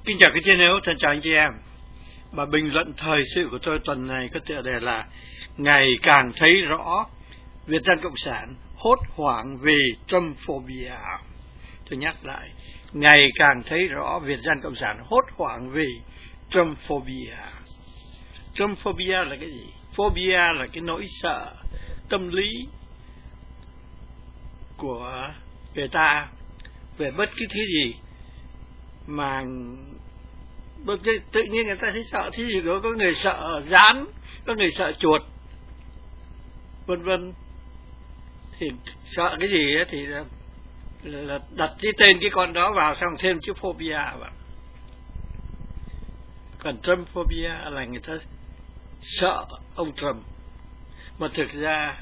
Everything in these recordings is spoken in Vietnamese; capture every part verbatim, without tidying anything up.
Kính chào quý chiến hữu, thân chào anh chị em. Và bình luận thời sự của tôi tuần này có tựa đề là ngày càng thấy rõ Việt Dân Cộng sản hốt hoảng vì Trumphobia. Tôi nhắc lại, ngày càng thấy rõ Việt Dân Cộng sản hốt hoảng vì Trumphobia. Trumphobia là cái gì? Phobia là cái nỗi sợ tâm lý của người ta về bất cứ thứ gì mà tự nhiên người ta thấy sợ. Thí dụ có người sợ rắn, có người sợ chuột, vân vân, thì sợ cái gì ấy, thì là, là đặt cái tên cái con đó vào, xong thêm chữ phobia vào. Còn Trumphobia là người ta sợ ông Trump, mà thực ra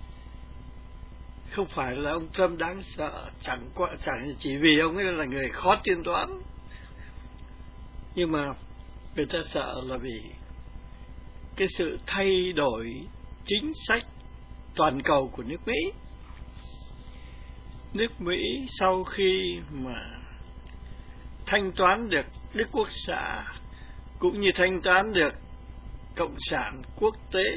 không phải là ông Trump đáng sợ, chẳng qua chẳng chỉ vì ông ấy là người khó tiên đoán, nhưng mà người ta sợ là vì cái sự thay đổi chính sách toàn cầu của nước Mỹ. Nước Mỹ sau khi mà thanh toán được Đức Quốc xã cũng như thanh toán được Cộng sản quốc tế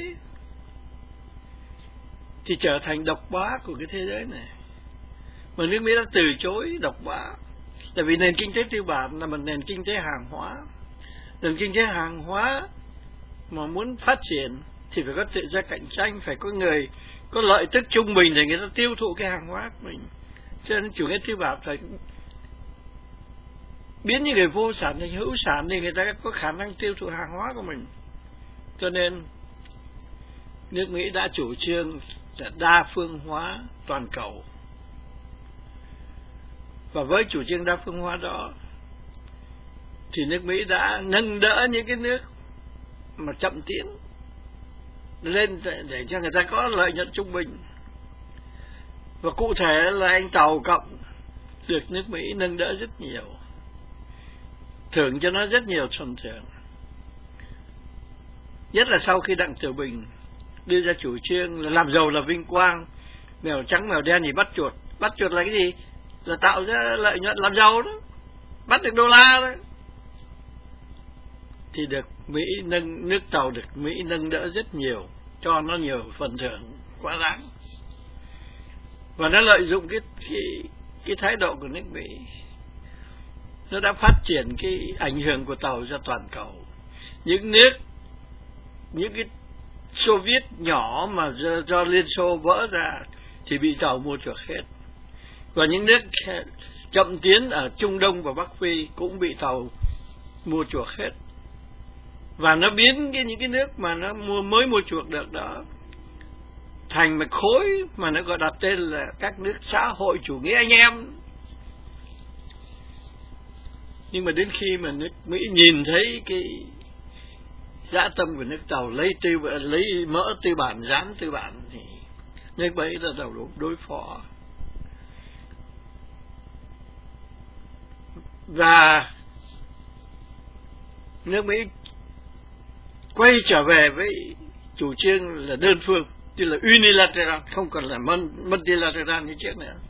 thì trở thành độc bá của cái thế giới này. Mà nước Mỹ đã từ chối độc bá, tại vì nền kinh tế tư bản là một nền kinh tế hàng hóa. Nền kinh tế hàng hóa mà muốn phát triển thì phải có tự do cạnh tranh, phải có người có lợi tức trung bình để người ta tiêu thụ cái hàng hóa của mình. Cho nên chủ nghĩa tư bản phải biến những người vô sản thành hữu sản thì người ta có khả năng tiêu thụ hàng hóa của mình. Cho nên nước Mỹ đã chủ trương là đa phương hóa toàn cầu. Và với chủ trương đa phương hóa đó thì nước Mỹ đã nâng đỡ những cái nước mà chậm tiến lên để cho người ta có lợi nhuận trung bình. Và cụ thể là anh Tàu Cộng được nước Mỹ nâng đỡ rất nhiều, thưởng cho nó rất nhiều phần thưởng. Nhất là sau khi Đặng Tiểu Bình đưa ra chủ trương là làm giàu là vinh quang, mèo trắng mèo đen thì bắt chuột. Bắt chuột là cái gì? Là tạo ra lợi nhuận làm giàu đó, bắt được đô la đó. Thì được Mỹ nâng, nước Tàu được Mỹ nâng đỡ rất nhiều, cho nó nhiều phần thưởng quá đáng. Và nó lợi dụng cái, cái, cái thái độ của nước Mỹ, nó đã phát triển cái ảnh hưởng của Tàu ra toàn cầu. Những nước, những cái Xô Viết nhỏ mà do, do Liên Xô vỡ ra thì bị Tàu mua chuộc hết. Và những nước chậm tiến ở Trung Đông và Bắc Phi cũng bị Tàu mua chuộc hết. Và nó biến cái, những cái nước mà nó mua, mới mua chuộc được đó thành một khối mà nó gọi đặt tên là các nước xã hội chủ nghĩa anh em. Nhưng mà đến khi mà nước Mỹ nhìn thấy cái dã tâm của nước Tàu lấy tư lấy mỡ tư bản, rán tư bản, thì nước Mỹ là đầu đối phó. Và nước Mỹ quay trở về với chủ trương là đơn phương, tức là unilateral, không còn là multilateral như trước nữa.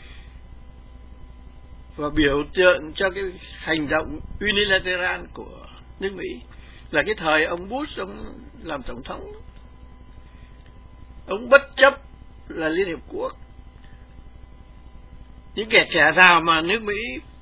Và biểu tượng cho cái hành động unilateral của nước Mỹ là cái thời ông Bush ông làm tổng thống, ông bất chấp là Liên Hiệp Quốc. Những kẻ trẻ nào mà nước Mỹ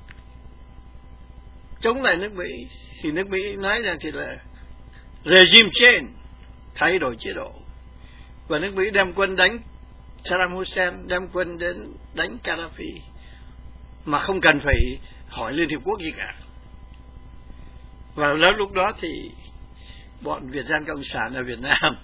chống lại nước Mỹ thì nước Mỹ nói rằng thì là regime change, thay đổi chế độ. Và nước Mỹ đem quân đánh Saddam Hussein, đem quân đến đánh Gaddafi mà không cần phải hỏi Liên Hiệp Quốc gì cả. Và lúc đó thì bọn Việt Dân Cộng sản ở Việt Nam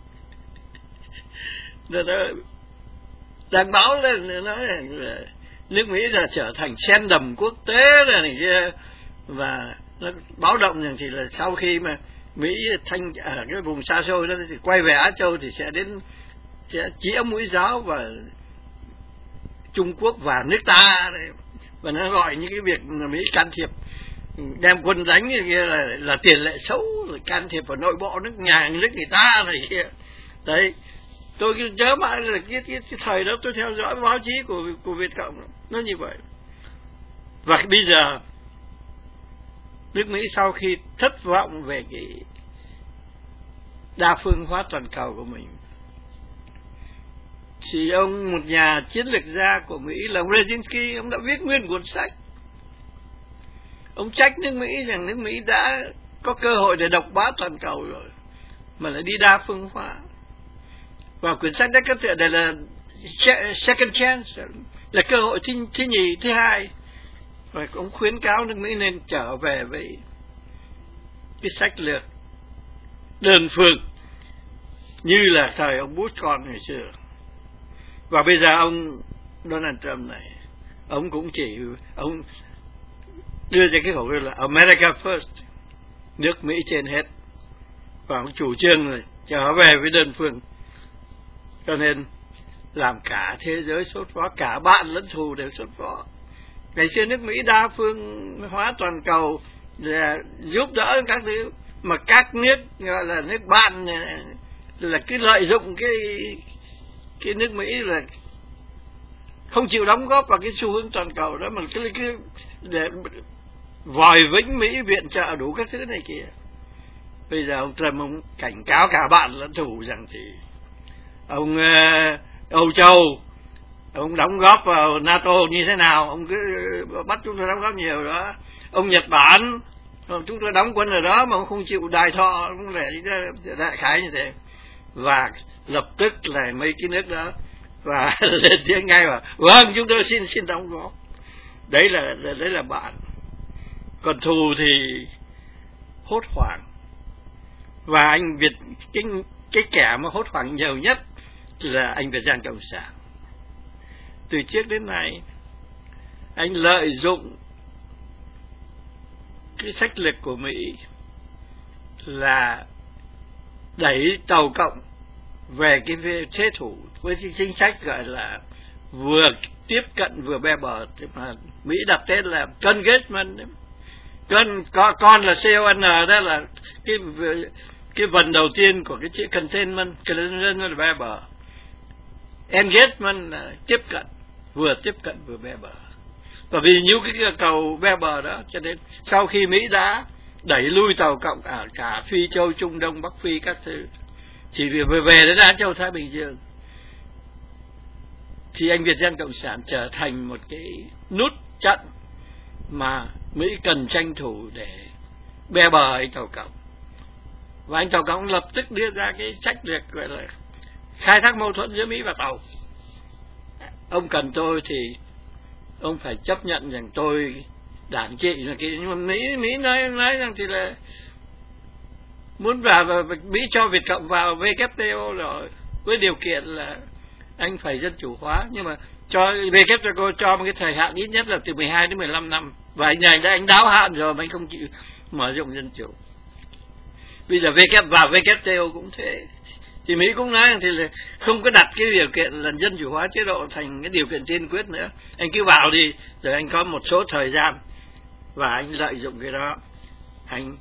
nó đang báo lên, nó nói là nước Mỹ là trở thành sen đầm quốc tế này, này kia. Và nó báo động rằng thì là sau khi mà Mỹ thanh ở cái vùng xa xôi đó thì quay về Á Châu thì sẽ đến, sẽ chĩa mũi giáo vào Trung Quốc và nước ta. Và nó gọi những cái việc Mỹ can thiệp, đem quân đánh như kia là, là tiền lệ xấu, là can thiệp vào nội bộ nước nhà nước người ta này kia. Đấy, tôi nhớ mãi là cái, cái, cái thời đó tôi theo dõi báo chí của của Việt Cộng nó như vậy. Và bây giờ nước Mỹ sau khi thất vọng về cái đa phương hóa toàn cầu của mình, thì ông, một nhà chiến lược gia của Mỹ là ông Brzezinski, ông đã viết nguyên cuốn sách. Ông trách nước Mỹ rằng nước Mỹ đã có cơ hội để độc bá toàn cầu rồi, mà lại đi đa phương hóa. Và quyển sách đó có thể đây là second chance, là cơ hội thứ, thứ nhì, thứ hai. Và ông khuyến cáo nước Mỹ nên trở về với cái sách lược đơn phương như là thời ông Bush con ngày xưa. Và bây giờ ông Donald Trump này, ông cũng chỉ ông đưa ra cái khẩu hiệu là America First, nước Mỹ trên hết, và ông chủ trương là trở về với đơn phương. Cho nên làm cả thế giới sốt vó, cả bạn lẫn thù đều sốt vó. Ngày xưa nước Mỹ đa phương hóa toàn cầu là giúp đỡ các thứ, mà các nước gọi là nước bạn là cứ lợi dụng cái cái nước Mỹ là không chịu đóng góp vào cái xu hướng toàn cầu đó, mà cứ cứ để vòi vĩnh Mỹ viện trợ đủ các thứ này kia. Bây giờ ông Trump ông cảnh cáo cả bạn lẫn thù rằng thì ông uh, Âu Châu ông đóng góp vào NATO như thế nào, ông cứ bắt chúng tôi đóng góp nhiều đó. Ông Nhật Bản, chúng tôi đóng quân ở đó mà ông không chịu đài thọ, cũng để đại khái như thế. Và lập tức là mấy cái nước đó và lên tiếng ngay mà vâng, chúng tôi xin xin đóng góp. Đấy là đấy là bạn. Còn thù thì hốt hoảng. Và anh Việt, cái cái kẻ mà hốt hoảng nhiều nhất là anh Việt Giang Cộng sản. Từ trước đến nay anh lợi dụng cái sách lược của Mỹ là đẩy tàu cộng về cái thế thủ với cái chính sách gọi là vừa tiếp cận vừa be bờ, mà Mỹ đặt tên là Containment. Con con con là C O N, đó là cái cái phần đầu tiên của cái chữ Containment, Containment là be bờ. Engagement là tiếp cận, vừa tiếp cận vừa be bờ. Và vì những cái cầu be bờ đó, cho nên sau khi Mỹ đã đẩy lui tàu cộng ở cả Phi Châu, Trung Đông, Bắc Phi các thứ, thì về về đến Á Châu Thái Bình Dương, thì anh Việt Dân Cộng sản trở thành một cái nút chặn mà Mỹ cần tranh thủ để be bờ anh tàu cộng. Và anh tàu cộng lập tức đưa ra cái sách lược gọi là khai thác mâu thuẫn giữa Mỹ và tàu. Ông cần tôi thì ông phải chấp nhận rằng tôi đảng trị là cái, nhưng mà Mỹ Mỹ nói nói rằng thì là muốn vào, vào Mỹ cho Việt Cộng vào W T O rồi, với điều kiện là anh phải dân chủ hóa, nhưng mà cho W T O cho một cái thời hạn ít nhất là từ mười hai đến mười lăm năm, và anh này đã anh đáo hạn rồi mà anh không chịu mở rộng dân chủ. Bây giờ W vào W T O cũng thế, thì Mỹ cũng nói thì là không có đặt cái điều kiện là dân chủ hóa chế độ thành cái điều kiện tiên quyết nữa, anh cứ vào đi, rồi anh có một số thời gian và anh lợi dụng cái đó, anh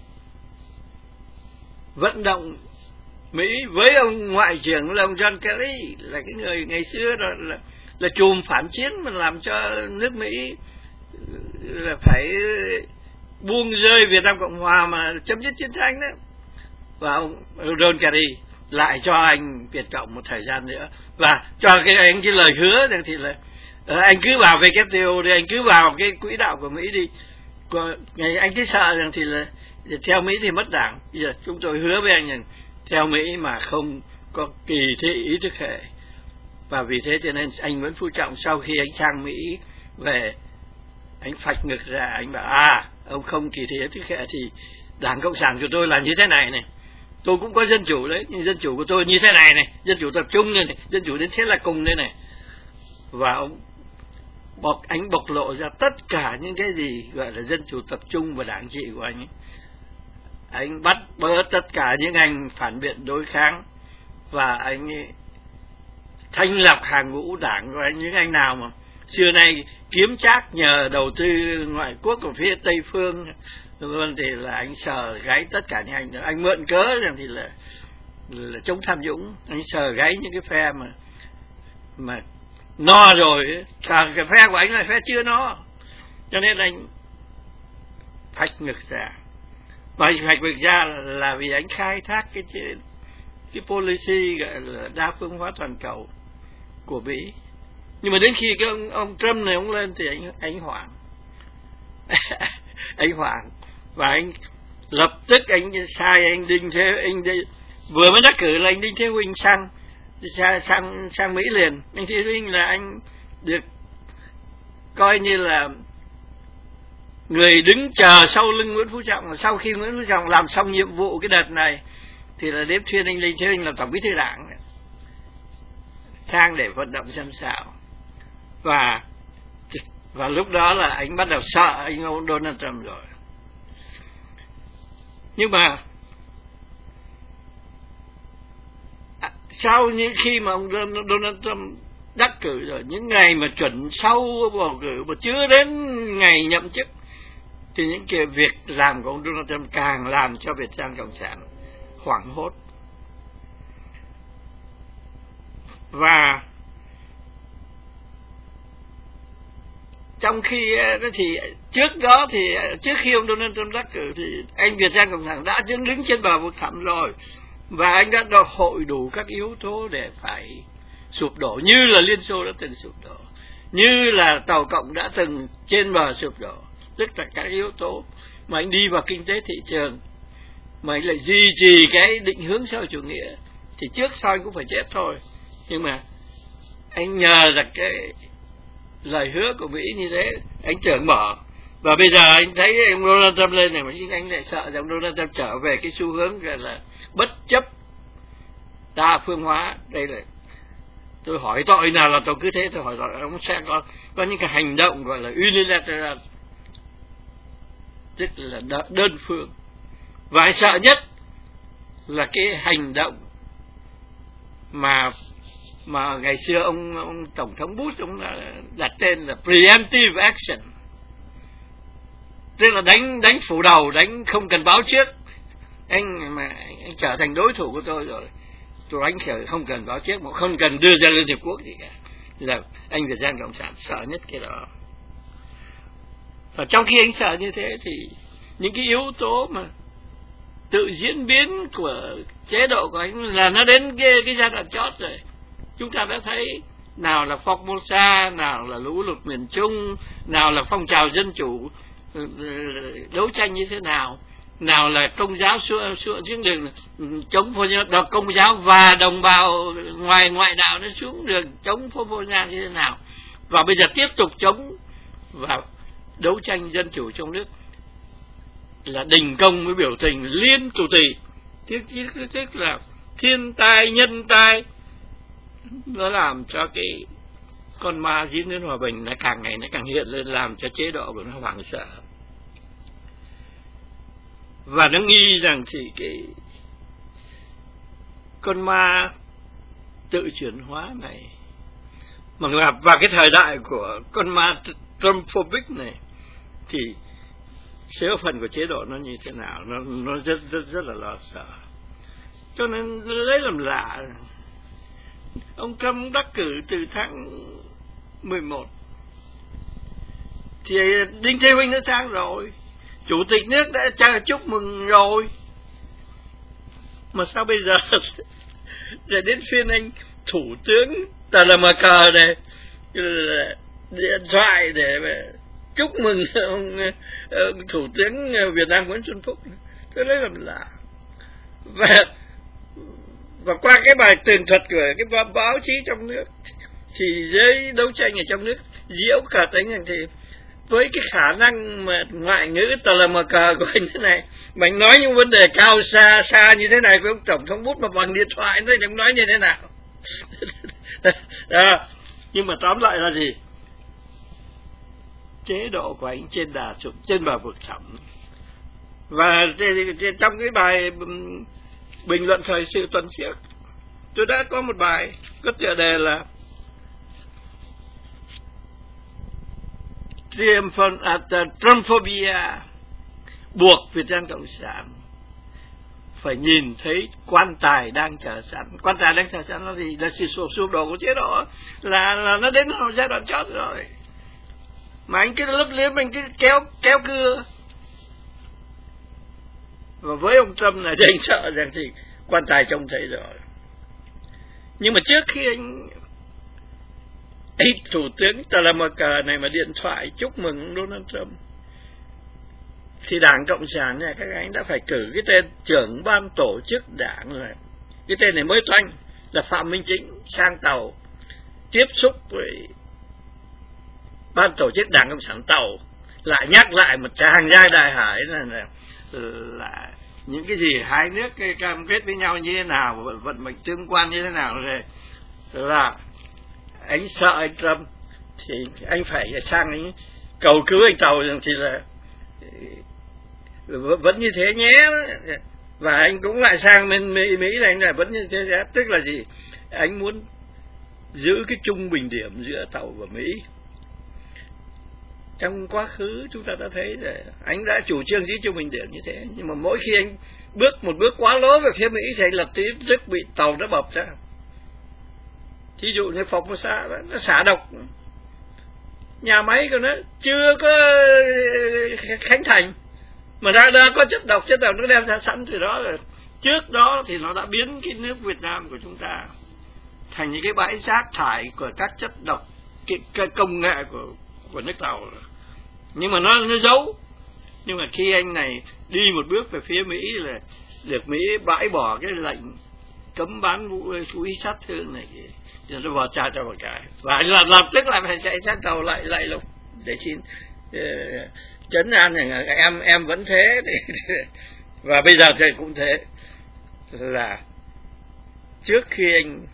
vận động Mỹ với ông ngoại trưởng là ông John Kerry, là cái người ngày xưa là là, là chùm phản chiến mà làm cho nước Mỹ là phải buông rơi Việt Nam Cộng Hòa mà chấm dứt chiến tranh đó. Và ông John Kerry lại cho anh Việt Cộng một thời gian nữa, và cho cái anh cái lời hứa rằng thì là anh cứ vào W T O đi, anh cứ vào cái quỹ đạo của Mỹ đi. Ngày anh cứ sợ rằng thì là theo Mỹ thì mất đảng. Bây giờ chúng tôi hứa với anh rằng theo Mỹ mà không có kỳ thị ý thức hệ. Và vì thế cho nên anh Nguyễn Phú Trọng sau khi anh sang Mỹ về, anh phạch ngực ra, anh bảo à, ông không kỳ thị ý thức hệ thì Đảng Cộng sản của tôi là như thế này này. Tôi cũng có dân chủ đấy, nhưng dân chủ của tôi như thế này này, dân chủ tập trung này, này dân chủ đến thế là cùng đây này. Và ông bộc, anh bộc lộ ra tất cả những cái gì gọi là dân chủ tập trung và đảng trị của anh ấy. Anh bắt bớ tất cả những anh phản biện đối kháng, và anh ấy thanh lọc hàng ngũ đảng của anh, những anh nào mà xưa nay kiếm trác nhờ đầu tư ngoại quốc của phía Tây Phương luôn, thì là anh sờ gáy tất cả những anh đó. Anh mượn cớ rằng thì là, là chống tham nhũng, anh sờ gáy những cái phe mà mà no rồi, cả cái phe của anh là phe chưa no, cho nên anh phạch ngực ra. Và phạch ngực ra là, là vì anh khai thác cái cái policy gọi là đa phương hóa toàn cầu của Mỹ. Nhưng mà đến khi cái ông, ông Trump này ông lên thì anh anh hoảng. Anh hoảng và anh lập tức anh sai anh Đinh Thế anh đi, vừa mới đắc cử là anh Đinh Thế Huynh sang sang sang, sang Mỹ liền. Anh Thế Huynh là anh được coi như là người đứng chờ sau lưng Nguyễn Phú Trọng. Sau khi Nguyễn Phú Trọng làm xong nhiệm vụ cái đợt này thì là đếp thuyên anh Đinh Thế Huynh làm tổng bí thư đảng sang để vận động xem sao. Và và lúc đó là anh bắt đầu sợ anh ông Donald Trump rồi. Nhưng mà sau những khi mà ông Donald Trump đắc cử rồi, những ngày mà chuẩn sau bầu cử mà chưa đến ngày nhậm chức, thì những cái việc làm của ông Donald Trump càng làm cho Việt Nam Cộng sản hoảng hốt. Và trong khi thì trước đó thì trước khi ông Donald Trump đắc cử thì anh Việt Nam Cộng sản đã đứng trên bờ vực thẳm rồi, và anh đã đo hội đủ các yếu tố để phải sụp đổ, như là Liên Xô đã từng sụp đổ, như là Tàu Cộng đã từng trên bờ sụp đổ. Tức là các yếu tố mà anh đi vào kinh tế thị trường mà anh lại duy trì cái định hướng xã hội chủ nghĩa thì trước sau anh cũng phải chết thôi. Nhưng mà anh nhờ rằng cái lời hứa của Mỹ như thế, anh tưởng mở. Và bây giờ anh thấy ông Donald Trump lên này mà anh lại sợ rằng Donald Trump trở về cái xu hướng gọi là bất chấp đa phương hóa. Đây là tôi hỏi tội nào là tôi cứ thế tôi hỏi tội ông sẽ có có những cái hành động gọi là unilateral, tức là đơn phương. Và anh sợ nhất là cái hành động mà mà ngày xưa ông, ông tổng thống Bush ông đặt tên là preemptive action, tức là đánh đánh phủ đầu, đánh không cần báo trước. Anh mà anh trở thành đối thủ của tôi rồi, tôi đánh không cần báo trước, mà không cần đưa ra Liên Hiệp Quốc gì cả. Là anh Việt Nam Cộng sản sợ nhất cái đó. Và trong khi anh sợ như thế thì những cái yếu tố mà tự diễn biến của chế độ của anh là nó đến cái, cái giai đoạn chót rồi. Chúng ta đã thấy nào là Formosa, nào là lũ lụt miền Trung, nào là phong trào dân chủ đấu tranh như thế nào, nào là công giáo xua xua xuống đường chống phô giáo, công giáo và đồng bào ngoài ngoại đạo nó xuống đường chống phô phô nha như thế nào, và bây giờ tiếp tục chống và đấu tranh dân chủ trong nước là đình công với biểu tình liên tù tì. Tức, tức, tức là thiên tai nhân tai nó làm cho cái con ma diễn đến hòa bình nó càng ngày nó càng hiện lên, làm cho chế độ của nó hoảng sợ. Và nó nghi rằng thì cái con ma tự chuyển hóa này mà gặp vào cái thời đại của con ma Trumphobic này thì số phận của chế độ nó như thế nào, nó nó rất rất rất là lo sợ. Cho nên lấy làm lạ, ông Trump đắc cử từ tháng mười một thì Đinh Thế Huynh đã sang rồi, chủ tịch nước đã cha chúc mừng rồi, mà sao bây giờ để đến phiên anh thủ tướng tờ là mà cờ này điện thoại để mà chúc mừng ông, ông thủ tướng Việt Nam Nguyễn Xuân Phúc. Tôi lấy làm lạ. Và và qua cái bài tường thuật của cái báo chí trong nước thì giới đấu tranh ở trong nước diễu cả tính rằng thì với cái khả năng mà ngoại ngữ tờ là mờ cờ của anh thế này, mà anh nói những vấn đề cao xa xa như thế này với ông tổng thống Bút mà bằng điện thoại thôi thì ông nói như thế nào? À, nhưng mà tóm lại là gì? Chế độ của anh trên đà sụp, trên bờ vực thẳm. Và trong cái bài bình luận thời sự tuần trước, tôi đã có một bài có tựa đề là Trumphobia, buộc Việt Nam Cộng sản phải nhìn thấy quan tài đang chờ sẵn. Quan tài đang chờ sẵn là gì? Là sự sụp sụp đổ của chế độ, là, là nó đến giai đoạn chót rồi. Mà anh cứ lấp liếm, anh cứ kéo kéo cưa Và với ông Trump này thì anh sợ rằng thì quan tài trông thấy rồi. Nhưng mà trước khi anh ấy Thủ tướng Talamaker này mà điện thoại chúc mừng Donald Trump, thì Đảng Cộng sản này các anh đã phải cử cái tên trưởng ban tổ chức đảng là cái tên này mới toanh là Phạm Minh Chính sang tàu tiếp xúc với ban tổ chức Đảng Cộng sản tàu, lại nhắc lại một tràng giai đại hải là, là, là những cái gì hai nước cái cam kết với nhau như thế nào, vận, vận mệnh tương quan như thế nào, rồi là anh sợ anh Trump thì anh phải sang anh cầu cứu anh tàu rằng thì là vẫn như thế nhé, và anh cũng lại sang bên Mỹ, Mỹ này anh lại vẫn như thế, tức là gì, anh muốn giữ cái trung bình điểm giữa tàu và Mỹ. Trong quá khứ chúng ta đã thấy rồi, anh đã chủ trương giữ trung bình điểm như thế, nhưng mà mỗi khi anh bước một bước quá lố về phía Mỹ thì anh lập tức bị tàu nó bập ra. Thí dụ như Formosa đó, nó xả độc, nhà máy của nó chưa có khánh thành mà đã, đã có chất độc, chất độc nó đem ra sẵn từ đó rồi. Trước đó thì nó đã biến cái nước Việt Nam của chúng ta thành những cái bãi rác thải của các chất độc, cái, cái công nghệ của của nước tàu rồi. Nhưng mà nó nó giấu. Nhưng mà khi anh này đi một bước về phía Mỹ là được Mỹ bãi bỏ cái lệnh cấm bán vũ khí sát thương này, thì nó vào trà cho một cái, và anh lập, lập tức lại phải chạy sang tàu lại lại lục để xin uh, trấn an rằng em em vẫn thế. Và bây giờ thì cũng thế, là trước khi anh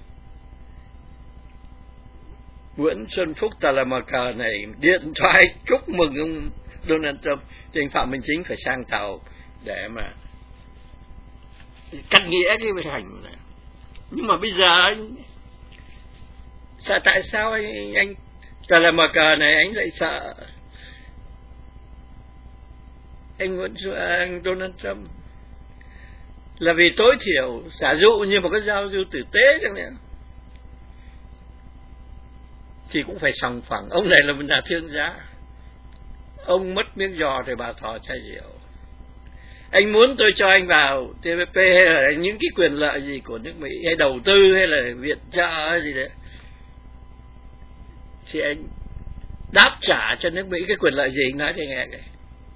Nguyễn Xuân Phúc Talamaker này điện thoại chúc mừng ông Donald Trump thì anh Phạm Minh Chính phải sang tàu để mà cắt nghĩa cái việc hành này. Nhưng mà bây giờ anh sợ, tại sao anh, anh Talamaker này anh lại sợ anh Nguyễn anh Donald Trump? Là vì tối thiểu giả dụ như một cái giao du tử tế chẳng hạn thì cũng phải sòng phẳng. Ông này là một nhà thương gia, ông mất miếng giò thì bà thò chai rượu. Anh muốn tôi cho anh vào T P P hay là những cái quyền lợi gì của nước Mỹ, hay đầu tư hay là viện trợ hay gì đấy, thì anh đáp trả cho nước Mỹ cái quyền lợi gì anh nói thì nghe kìa.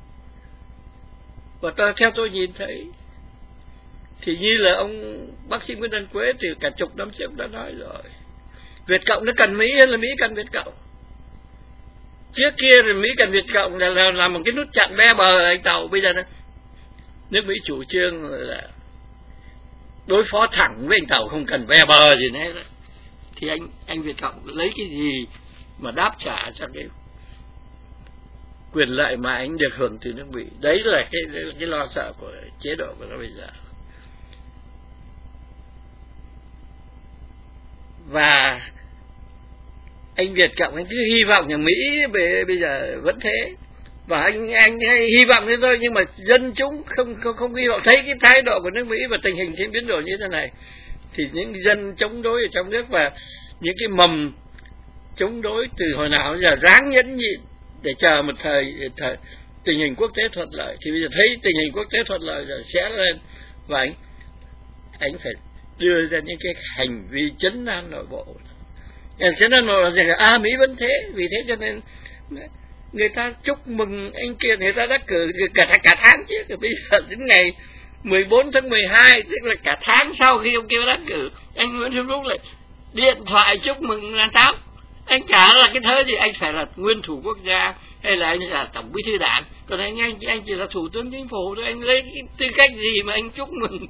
Và tôi, theo tôi nhìn thấy thì như là ông bác sĩ Nguyễn Văn Quế từ cả chục năm trước đã nói rồi, Việt Cộng nó cần Mỹ hay là Mỹ cần Việt Cộng? Trước kia thì Mỹ cần Việt Cộng là, là, là một cái nút chặn ve bờ anh tàu. Bây giờ đó, nước Mỹ chủ trương là đối phó thẳng với anh tàu, không cần ve bờ gì nữa. Thì anh anh Việt Cộng lấy cái gì mà đáp trả cho cái quyền lợi mà anh được hưởng từ nước Mỹ? Đấy là cái cái lo sợ của chế độ của nó bây giờ. Và anh Việt Cộng anh cứ hy vọng nhà Mỹ bây giờ vẫn thế, và anh anh hy vọng thế thôi, nhưng mà dân chúng không không không hy vọng. Thấy cái thái độ của nước Mỹ và tình hình trên biến đổi như thế này thì những dân chống đối ở trong nước và những cái mầm chống đối từ hồi nào giờ ráng nhẫn nhịn để chờ một thời, thời tình hình quốc tế thuận lợi, thì bây giờ thấy tình hình quốc tế thuận lợi rồi sẽ lên, và anh anh phải đưa ra những cái hành vi chấn an nội bộ. Chấn an nội bộ rằng là à, Mỹ vẫn thế, vì thế cho nên người ta chúc mừng anh kia, người ta đã cử cả cả tháng chứ. Bây giờ đến ngày mười bốn tháng mười hai, tức là cả tháng sau khi ông kia đã cử, anh Nguyễn Xuân Phúc lại điện thoại chúc mừng là sao? Anh chả là cái thế gì, anh phải là nguyên thủ quốc gia hay là anh là tổng bí thư đảng, còn anh anh anh chỉ là thủ tướng chính phủ thôi, anh lấy cái tư cách gì mà anh chúc mừng?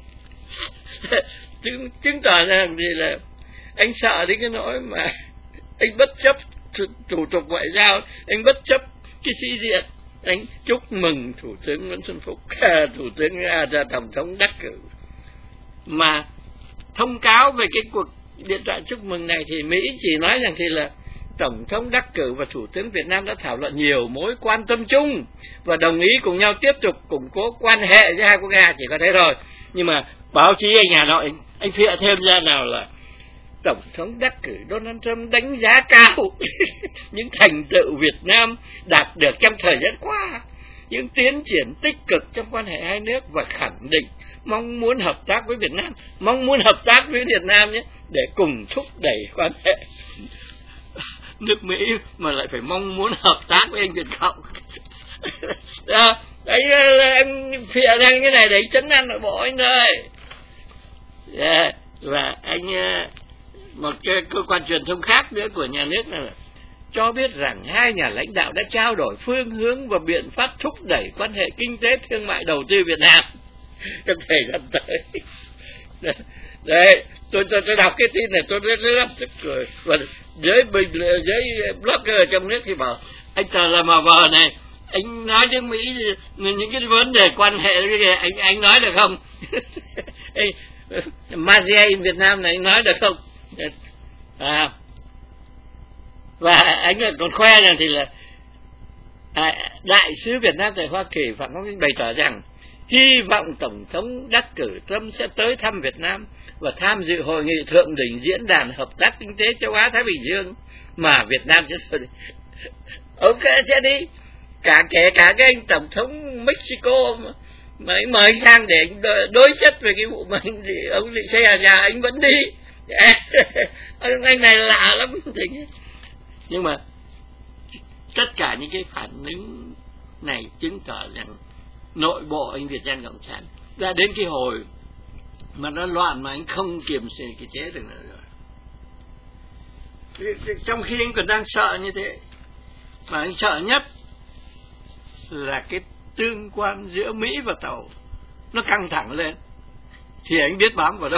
chứng, chứng tỏ rằng thì là anh sợ đến cái nỗi mà anh bất chấp thủ tục ngoại giao, anh bất chấp cái sĩ diện, anh chúc mừng thủ tướng Nguyễn Xuân Phúc, thủ tướng ra tổng thống đắc cử. Mà thông cáo về cái cuộc điện thoại chúc mừng này thì Mỹ chỉ nói rằng thì là tổng thống đắc cử và thủ tướng Việt Nam đã thảo luận nhiều mối quan tâm chung và đồng ý cùng nhau tiếp tục củng cố quan hệ giữa hai quốc gia, chỉ có thế thôi. Nhưng mà báo chí anh Hà Nội anh, anh phịa thêm ra nào là tổng thống đắc cử Donald Trump đánh giá cao những thành tựu Việt Nam đạt được trong thời gian qua. những tiến triển tích cực trong quan hệ hai nước và khẳng định mong muốn hợp tác với Việt Nam, mong muốn hợp tác với Việt Nam nhé, để cùng thúc đẩy quan hệ. Nước Mỹ mà lại phải mong muốn hợp tác với anh Việt Cộng. Đó, đấy, em phịa ra cái này để chấn an nội bộ anh ơi. Yeah. Và anh, một cái cơ quan truyền thông khác nữa của nhà nước là cho biết rằng hai nhà lãnh đạo đã trao đổi phương hướng và biện pháp thúc đẩy quan hệ kinh tế thương mại đầu tư Việt Nam trong thời gian tới. Đấy, tôi, tôi, tôi đọc cái tin này tôi rất rất tức cười. Và giới bình giới blogger trong nước thì bảo anh Tờ là mà vờ này, anh nói nước Mỹ những cái vấn đề quan hệ cái anh anh nói được không? Malaysia Việt Nam này anh nói được không? À, và anh còn khoe rằng thì là à, đại sứ Việt Nam tại Hoa Kỳ Phạm Ngọc Vinh bày tỏ rằng hy vọng Tổng thống đắc cử Trump sẽ tới thăm Việt Nam và tham dự hội nghị thượng đỉnh diễn đàn hợp tác kinh tế châu Á Thái Bình Dương mà Việt Nam sẽ đi. Ok, sẽ đi. Cả kể cả cái anh Tổng thống Mexico mà, mà anh mời sang để anh đối chất về cái vụ mà anh, ông định xây nhà anh vẫn đi. Anh này lạ lắm. Nhưng mà tất cả những cái phản ứng này chứng tỏ rằng nội bộ anh Việt Nam Cộng sản đã đến cái hồi mà nó loạn mà anh không kiềm chế được nữa rồi. Trong khi anh còn đang sợ như thế, mà anh sợ nhất là cái tương quan giữa Mỹ và Tàu nó căng thẳng lên, thì anh biết bám vào đâu.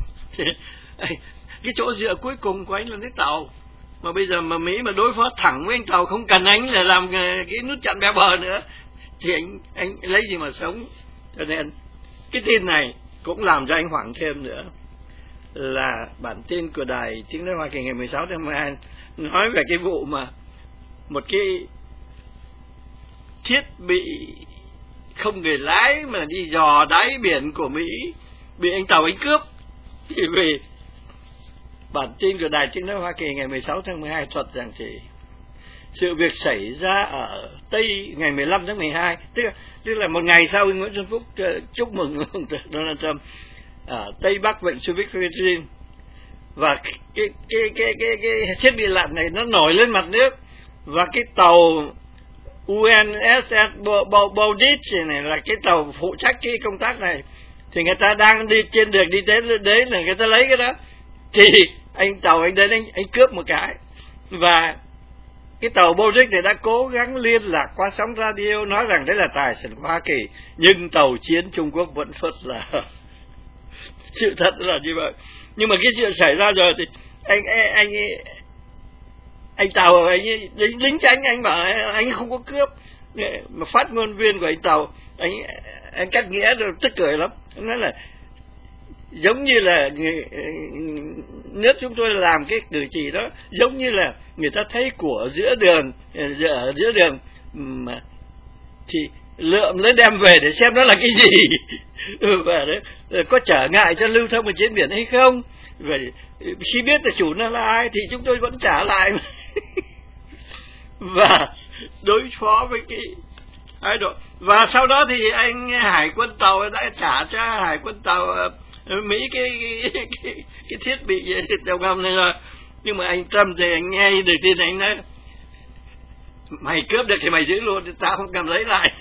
Cái chỗ dựa cuối cùng của anh là cái Tàu, mà bây giờ mà Mỹ mà đối phó thẳng với anh Tàu, không cần anh là làm cái nút chặn bè bờ nữa, thì anh anh lấy gì mà sống. Cho nên cái tin này cũng làm cho anh hoảng thêm nữa, là bản tin của Đài Tiếng nói Hoa Kỳ ngày mười sáu tháng mười hai nói về cái vụ mà một cái thiết bị không người lái mà đi dò đáy biển của Mỹ bị anh Tàu anh cướp. Thì vì bản tin của Đài Tiếng nói Hoa Kỳ ngày mười sáu tháng mười hai thuật rằng thì sự việc xảy ra ở Tây ngày mười lăm tháng mười hai, tức là, tức là một ngày sau Nguyễn Xuân Phúc uh, chúc mừng ông Donald Trump ở Tây Bắc Vịnh Xô Viết Philippines, và cái cái cái cái cái, cái thiết bị lặn này nó nổi lên mặt nước, và cái tàu u en ét ét Bowditch này là cái tàu phụ trách cái công tác này, thì người ta đang đi trên đường đi đến đấy là người ta lấy cái đó, thì anh tàu anh đến anh, anh cướp một cái, và cái tàu Bowditch này đã cố gắng liên lạc qua sóng radio nói rằng đấy là tài sản của Hoa Kỳ, nhưng tàu chiến Trung Quốc vẫn phớt lờ. Sự thật là như vậy. Nhưng mà cái chuyện xảy ra rồi thì anh anh anh, anh tàu anh lính, lính tránh anh bảo anh không có cướp, mà phát ngôn viên của anh tàu anh anh cắt nghĩa rồi tức cười lắm. Anh nói là giống như là nước chúng tôi làm cái cử chỉ đó giống như là người ta thấy của giữa đường ở giữa đường mà thì lượm lấy đem về để xem nó là cái gì và đấy, có trở ngại cho lưu thông ở trên biển hay không, và khi biết là chủ nó là ai thì chúng tôi vẫn trả lại. Và đối phó với cái thái độ, và sau đó thì anh hải quân tàu đã trả cho hải quân tàu Mỹ cái cái, cái, cái, cái thiết bị tàu ngầm này rồi. Nhưng mà anh Trump thì anh nghe được tin anh nói mày cướp được thì mày giữ luôn, tao không cần lấy lại.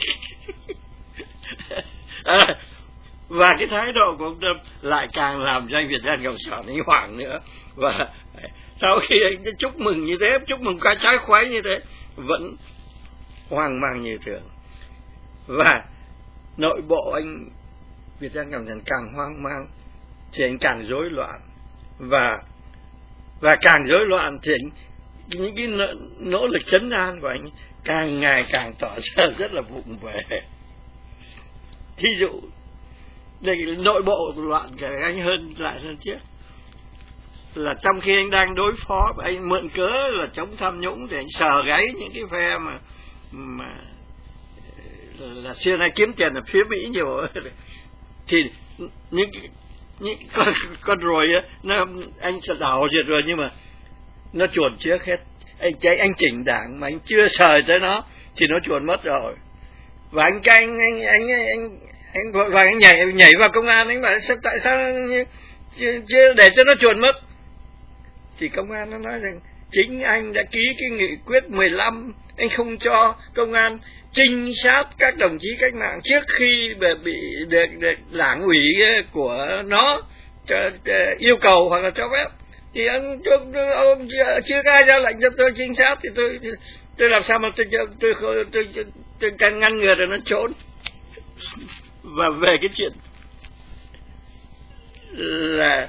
À, và cái thái độ của ông Trump lại càng làm cho anh Việt Nam Cộng sản anh hoảng nữa. Và sau khi anh chúc mừng như thế, chúc mừng qua trái khoái như thế, vẫn hoang mang như thường. Và nội bộ anh Việt Nam Cộng sản càng hoang mang thì anh càng rối loạn, và và càng rối loạn thì anh, những cái nỗ, nỗ lực trấn an của anh càng ngày càng tỏ ra rất là vụng về. Thí dụ đây, nội bộ loạn cả anh hơn lại hơn trước, là trong khi anh đang đối phó, anh mượn cớ là chống tham nhũng để anh sờ gáy những cái phe mà mà là xưa nay kiếm tiền ở phía Mỹ nhiều, thì những những con con rồi á, nó anh sẽ đảo diệt rồi, nhưng mà nó chuồn trước hết. Anh chạy anh chỉnh đảng mà anh chưa sờ tới nó thì nó chuồn mất rồi. Và anh cái anh anh anh anh anh vội vàng anh nhảy nhảy vào công an, anh bảo sao tại sao chưa để cho nó chuồn mất. Thì công an nó nói rằng chính anh đã ký cái nghị quyết mười lăm, anh không cho công an trinh sát các đồng chí cách mạng trước khi bị được, được đảng ủy của nó cho, cho, yêu cầu hoặc là cho phép. Thì ông, ông, ông chưa ai ra lệnh cho tôi trinh sát thì tôi tôi làm sao mà tôi tôi tôi, tôi, tôi, tôi, tôi càng ngăn ngừa rồi nó trốn. Và về cái chuyện là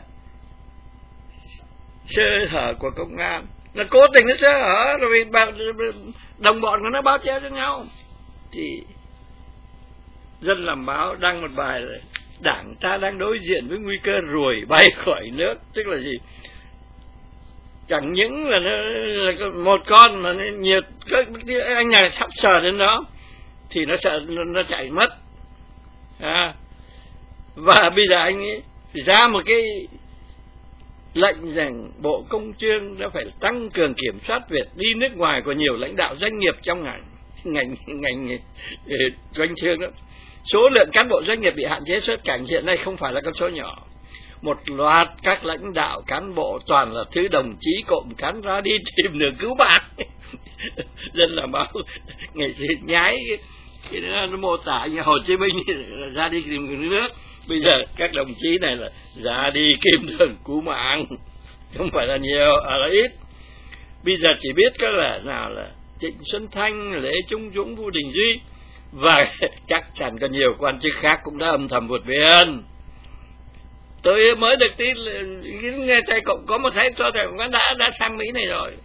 sơ hở của công an, là cố tình nó sơ hở rồi vì đồng bọn của nó báo chéo cho nhau, thì Dân Làm Báo đăng một bài là đảng ta đang đối diện với nguy cơ ruồi bay khỏi nước. Tức là gì? Chẳng những là, nó, là một con mà nhiều anh này sắp sờ đến đó thì nó sợ nó, nó chạy mất. À, và bây giờ anh ấy ra một cái lệnh rằng Bộ Công Thương đã phải tăng cường kiểm soát việc đi nước ngoài của nhiều lãnh đạo doanh nghiệp trong ngành ngành ngành doanh thương đó. Số lượng cán bộ doanh nghiệp bị hạn chế xuất cảnh hiện nay không phải là con số nhỏ. Một loạt các lãnh đạo cán bộ toàn là thứ đồng chí cộm cán ra đi tìm đường cứu bạn. Dân Làm Báo ngày xưa nhái cái nó mô tả như Hồ Chí Minh ra đi tìm nước, bây giờ các đồng chí này là ra đi kiếm đường cứu mạng, không phải là nhiều, à là ít. Bây giờ chỉ biết có là nào là Trịnh Xuân Thanh, Lê Trung Dũng, Vũ Đình Duy, và chắc chắn có nhiều quan chức khác cũng đã âm thầm vượt biên. Tôi mới được tin nghe thầy cộng có một thầy cho thầy cũng đã đã sang Mỹ này rồi.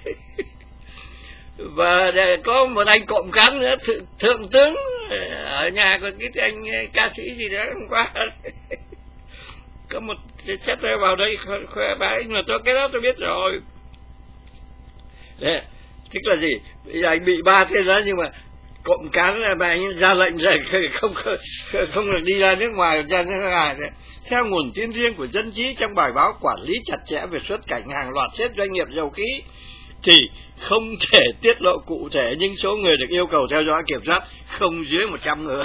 Và có một anh cộng cán nữa, th thượng tướng ở nhà của cái anh ca sĩ gì đó hôm qua. Có một chất vào đây khoe bái, nhưng mà tôi cái đó tôi biết rồi. Đấy, tức là gì? Bây giờ anh bị ba thế đó, nhưng mà cộng cán là anh ra lệnh rồi không không không được đi ra nước ngoài ra nước ngoài. Theo nguồn tin riêng của Dân Trí trong bài báo quản lý chặt chẽ về xuất cảnh hàng loạt xếp doanh nghiệp dầu khí, thì không thể tiết lộ cụ thể, nhưng số người được yêu cầu theo dõi kiểm soát không dưới một trăm người.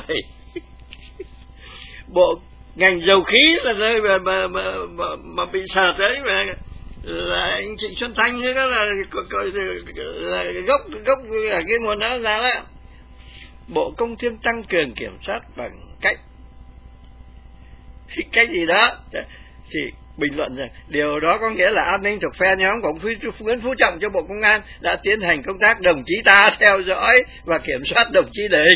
Bộ ngành dầu khí là nơi mà, mà, mà, mà, mà bị sờ tới mà, là anh Trịnh Xuân Thanh nữa đó là, là gốc gốc là cái nguồn đó ra đó. Bộ Công Thương tăng cường kiểm soát bằng cách cách gì đó thì bình luận rằng điều đó có nghĩa là an ninh thuộc phe nhóm của ông Nguyễn Phú Trọng cho Bộ Công an đã tiến hành công tác đồng chí ta theo dõi và kiểm soát đồng chí địch.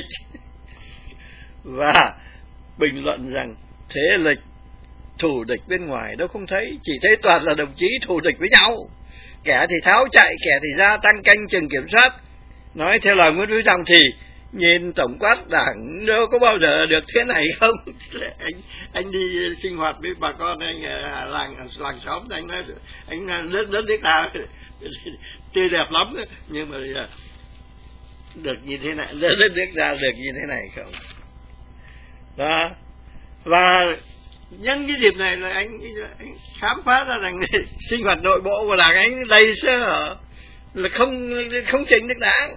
Và bình luận rằng thế lực thù địch bên ngoài đâu không thấy, chỉ thấy toàn là đồng chí thù địch với nhau, kẻ thì tháo chạy, kẻ thì gia tăng canh chừng kiểm soát. Nói theo lời Nguyễn Phú Trọng thì nhìn tổng quát đảng đâu có bao giờ được thế này không. anh anh đi sinh hoạt với bà con anh làng làng xóm, anh nói anh đất đất nước ta tươi đẹp lắm, nhưng mà được như thế này, đất nước ta được như thế này không đó. Và nhân cái dịp này là anh, anh khám phá ra rằng sinh hoạt nội bộ của đảng anh đầy sơ hở, là không không chỉnh được đảng.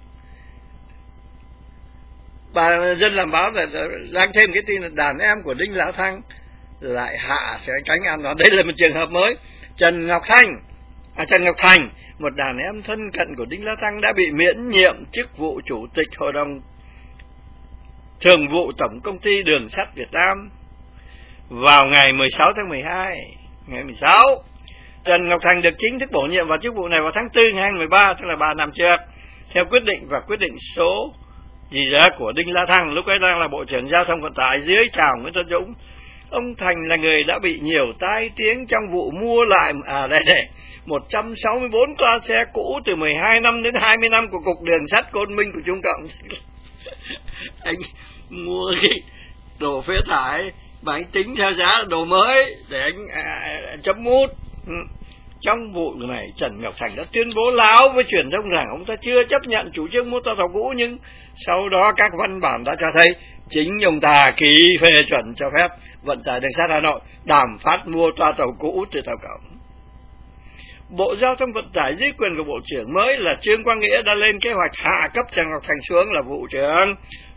Bà Dân Làm Báo là đang thêm cái tin là đàn em của Đinh La Thăng lại hạ sẽ cánh an toàn. Đây là một trường hợp mới. Trần Ngọc Thanh, à, Trần Ngọc Thành, một đàn em thân cận của Đinh La Thăng đã bị miễn nhiệm chức vụ chủ tịch hội đồng thường vụ Tổng Công ty Đường sắt Việt Nam vào ngày mười sáu tháng mười hai. Ngày mười sáu, Trần Ngọc Thành được chính thức bổ nhiệm vào chức vụ này vào tháng tư năm hai nghìn không trăm mười ba, tức là ba năm trước, theo quyết định và quyết định số gì đó của Đinh La Thăng, lúc ấy đang là Bộ trưởng Giao thông Vận tải dưới chào Nguyễn Tân Dũng. Ông Thành là người đã bị nhiều tai tiếng trong vụ mua lại à đây đây một trăm sáu mươi bốn toa xe cũ từ mười hai năm đến hai mươi năm của Cục Đường sắt Côn Minh của Trung Cộng. Anh mua cái đồ phế thải và anh tính theo giá đồ mới để anh à, chấm mút. Trong vụ này, Trần Ngọc Thành đã tuyên bố láo với truyền thông rằng ông ta chưa chấp nhận chủ trương mua toa tàu cũ, nhưng sau đó các văn bản đã cho thấy chính ông ta ký phê chuẩn cho phép Vận tải Đường sắt Hà Nội đàm phát mua toa tàu cũ từ tàu cộng. Bộ Giao thông Vận tải dưới quyền của Bộ trưởng mới là Trương Quang Nghĩa đã lên kế hoạch hạ cấp Trần Ngọc Thành xuống là vụ trưởng,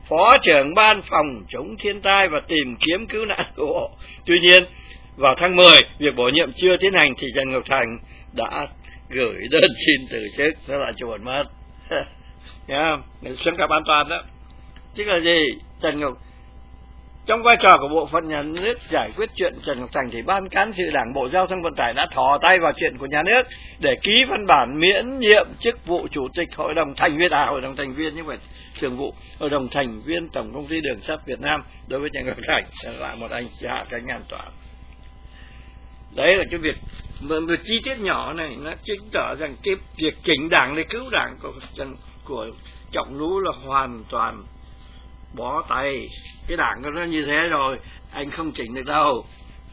Phó trưởng ban phòng chống thiên tai và tìm kiếm cứu nạn cứu hộ. Tuy nhiên, vào tháng mười, việc bổ nhiệm chưa tiến hành thì Trần Ngọc Thành đã gửi đơn xin từ chức, nó lại chuồn mất. Nghe không? Xuống cấp an toàn đó. Chứ là gì? Trần Ngọc Trong vai trò của bộ phận nhà nước giải quyết chuyện Trần Ngọc Thành thì Ban Cán sự Đảng Bộ Giao thông Vận tải đã thò tay vào chuyện của nhà nước để ký văn bản miễn nhiệm chức vụ chủ tịch hội đồng thành viên à hội đồng thành viên như vậy thường vụ hội đồng thành viên Tổng Công ty Đường sắt Việt Nam đối với Trần Ngọc Thành là một anh hạ cánh an toàn. Đấy là cái việc một, một chi tiết nhỏ này nó chứng tỏ rằng cái việc chỉnh đảng để cứu đảng của của Trọng Lũ là hoàn toàn bó tay. Cái đảng của nó như thế rồi, anh không chỉnh được đâu.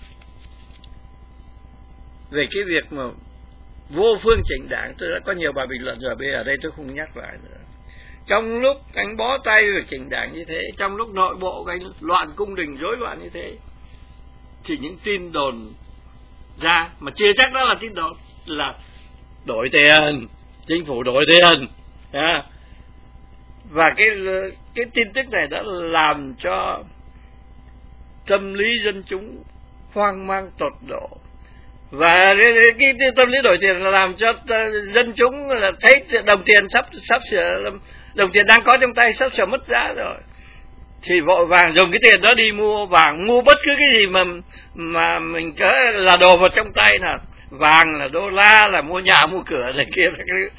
Về cái việc mà vô phương chỉnh đảng, tôi đã có nhiều bài bình luận rồi, bây giờ ở đây tôi không nhắc lại nữa. Trong lúc anh bó tay về chỉnh đảng như thế, trong lúc nội bộ anh loạn cung đình rối loạn như thế, thì những tin đồn ra mà chưa chắc đó là tin đồn, là đổi tiền, chính phủ đổi tiền, à. Và cái cái tin tức này đã làm cho tâm lý dân chúng hoang mang tột độ. Và cái, cái, cái tâm lý đổi tiền là làm cho dân chúng là thấy đồng tiền sắp sắp sửa, đồng tiền đang có trong tay sắp sửa mất giá rồi, thì vội vàng dùng cái tiền đó đi mua vàng, mua bất cứ cái gì mà mà mình có là đồ vật trong tay, là vàng, là đô la, là mua nhà mua cửa này kia.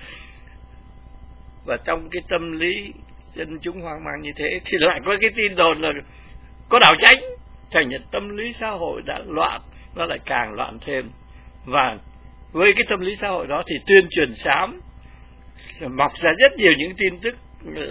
Và trong cái tâm lý dân chúng hoang mang như thế thì lại có cái tin đồn là có đảo tránh, thành nhận tâm lý xã hội đã loạn, nó lại càng loạn thêm. Và với cái tâm lý xã hội đó thì tuyên truyền xám mọc ra rất nhiều những tin tức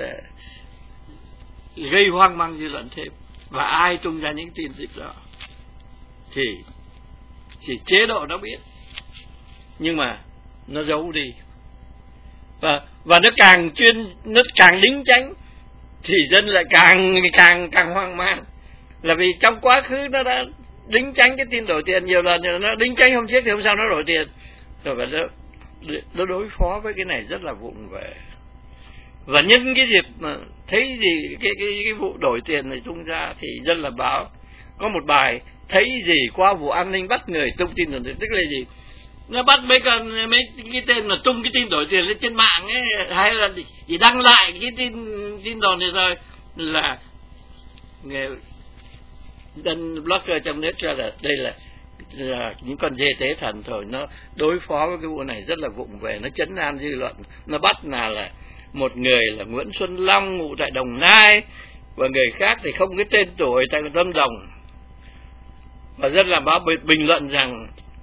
gây hoang mang dư luận thêm. Và ai tung ra những tin tức đó thì chỉ chế độ nó biết, nhưng mà nó giấu đi. Và, và nó càng chuyên, nó càng đính chánh thì dân lại càng càng càng hoang mang, là vì trong quá khứ nó đã đính chánh cái tin đổi tiền nhiều lần rồi, nó đính chánh hôm trước thì hôm sau nó đổi tiền rồi, và nó, nó đối phó với cái này rất là vụng về. Và nhân cái dịp mà thấy gì cái cái cái vụ đổi tiền này tung ra thì dân là báo có một bài thấy gì qua vụ an ninh bắt người tung tin đổi tiền, tức là gì? Nó bắt mấy con mấy cái tên mà tung cái tin đổi tiền lên trên mạng ấy, hay là chỉ đăng lại cái tin tin đồn này rồi, là người dân blogger trong nước cho là đây là là những con dê tế thần thôi. Nó đối phó với cái vụ này rất là vụng về, nó trấn an dư luận. Nó bắt là là một người là Nguyễn Xuân Long ngụ tại Đồng Nai, và người khác thì không cái tên tuổi tại Lâm Đồng, và rất là báo bình luận rằng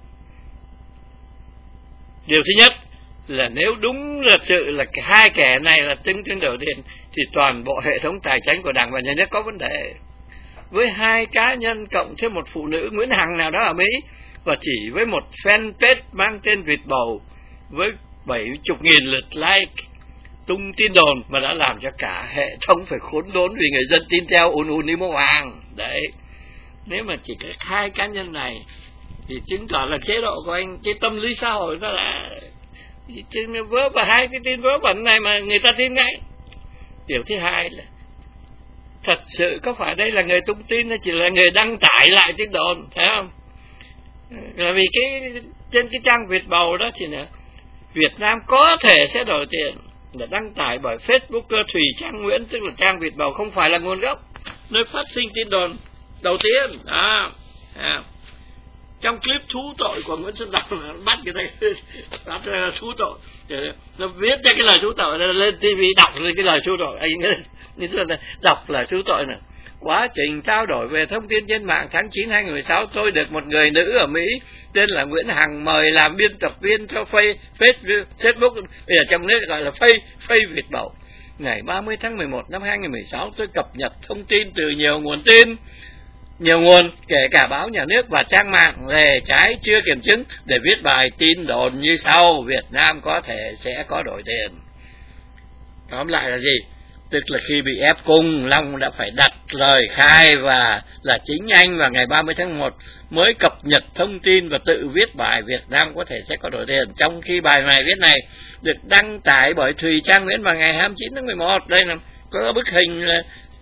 điều thứ nhất là nếu đúng là sự là hai kẻ này là tính tin đổi tiền thì toàn bộ hệ thống tài chính của Đảng và Nhà nước có vấn đề. Với hai cá nhân cộng thêm một phụ nữ Nguyễn Hằng nào đó ở Mỹ, và chỉ với một fanpage mang tên Việt Bầu với bảy mươi nghìn lượt like tung tin đồn mà đã làm cho cả hệ thống phải khốn đốn vì người dân tin theo, ùn ùn đi mua vàng. Đấy, nếu mà chỉ có hai cá nhân này thì chứng tỏ là chế độ của anh, cái tâm lý xã hội nó đã chứ vớ và hai cái tin vớ vẩn này mà người ta tin ngay. Điều thứ hai là thật sự có phải đây là người tung tin hay chỉ là người đăng tải lại tin đồn, thấy không? Là vì cái trên cái trang Việt Bầu đó thì nữa, Việt Nam có thể sẽ đổi tiền, là đăng tải bởi Facebooker Thùy Trang Nguyễn, tức là trang Việt Bầu không phải là nguồn gốc nơi phát sinh tin đồn đầu tiên. À, à. Trong clip thú tội của Nguyễn Xuân Long bắt người ta bắt ra thú tội, nó viết ra cái lời thú tội, nó lên ti vi đọc lên cái lời thú tội, anh như thế là đọc lời thú tội này. Quá trình trao đổi về thông tin trên mạng tháng chín hai nghìn không trăm mười sáu, tôi được một người nữ ở Mỹ tên là Nguyễn Hằng mời làm biên tập viên cho Facebook, bây giờ trong nước gọi là Face Face Việt Bầu. Ngày ba mươi tháng mười một năm hai nghìn không trăm mười sáu, tôi cập nhật thông tin từ nhiều nguồn tin, nhiều nguồn kể cả báo nhà nước và trang mạng lề trái chưa kiểm chứng để viết bài tin đồn như sau: Việt Nam có thể sẽ có đổi tiền. Tóm lại là gì? Tức là khi bị ép cung, Long đã phải đặt lời khai và là chính anh vào ngày ba mươi tháng một mới cập nhật thông tin và tự viết bài Việt Nam có thể sẽ có đổi tiền. Trong khi bài này viết này được đăng tải bởi Thùy Trang Nguyễn vào ngày hai mươi chín tháng mười một. Đây là có bức hình là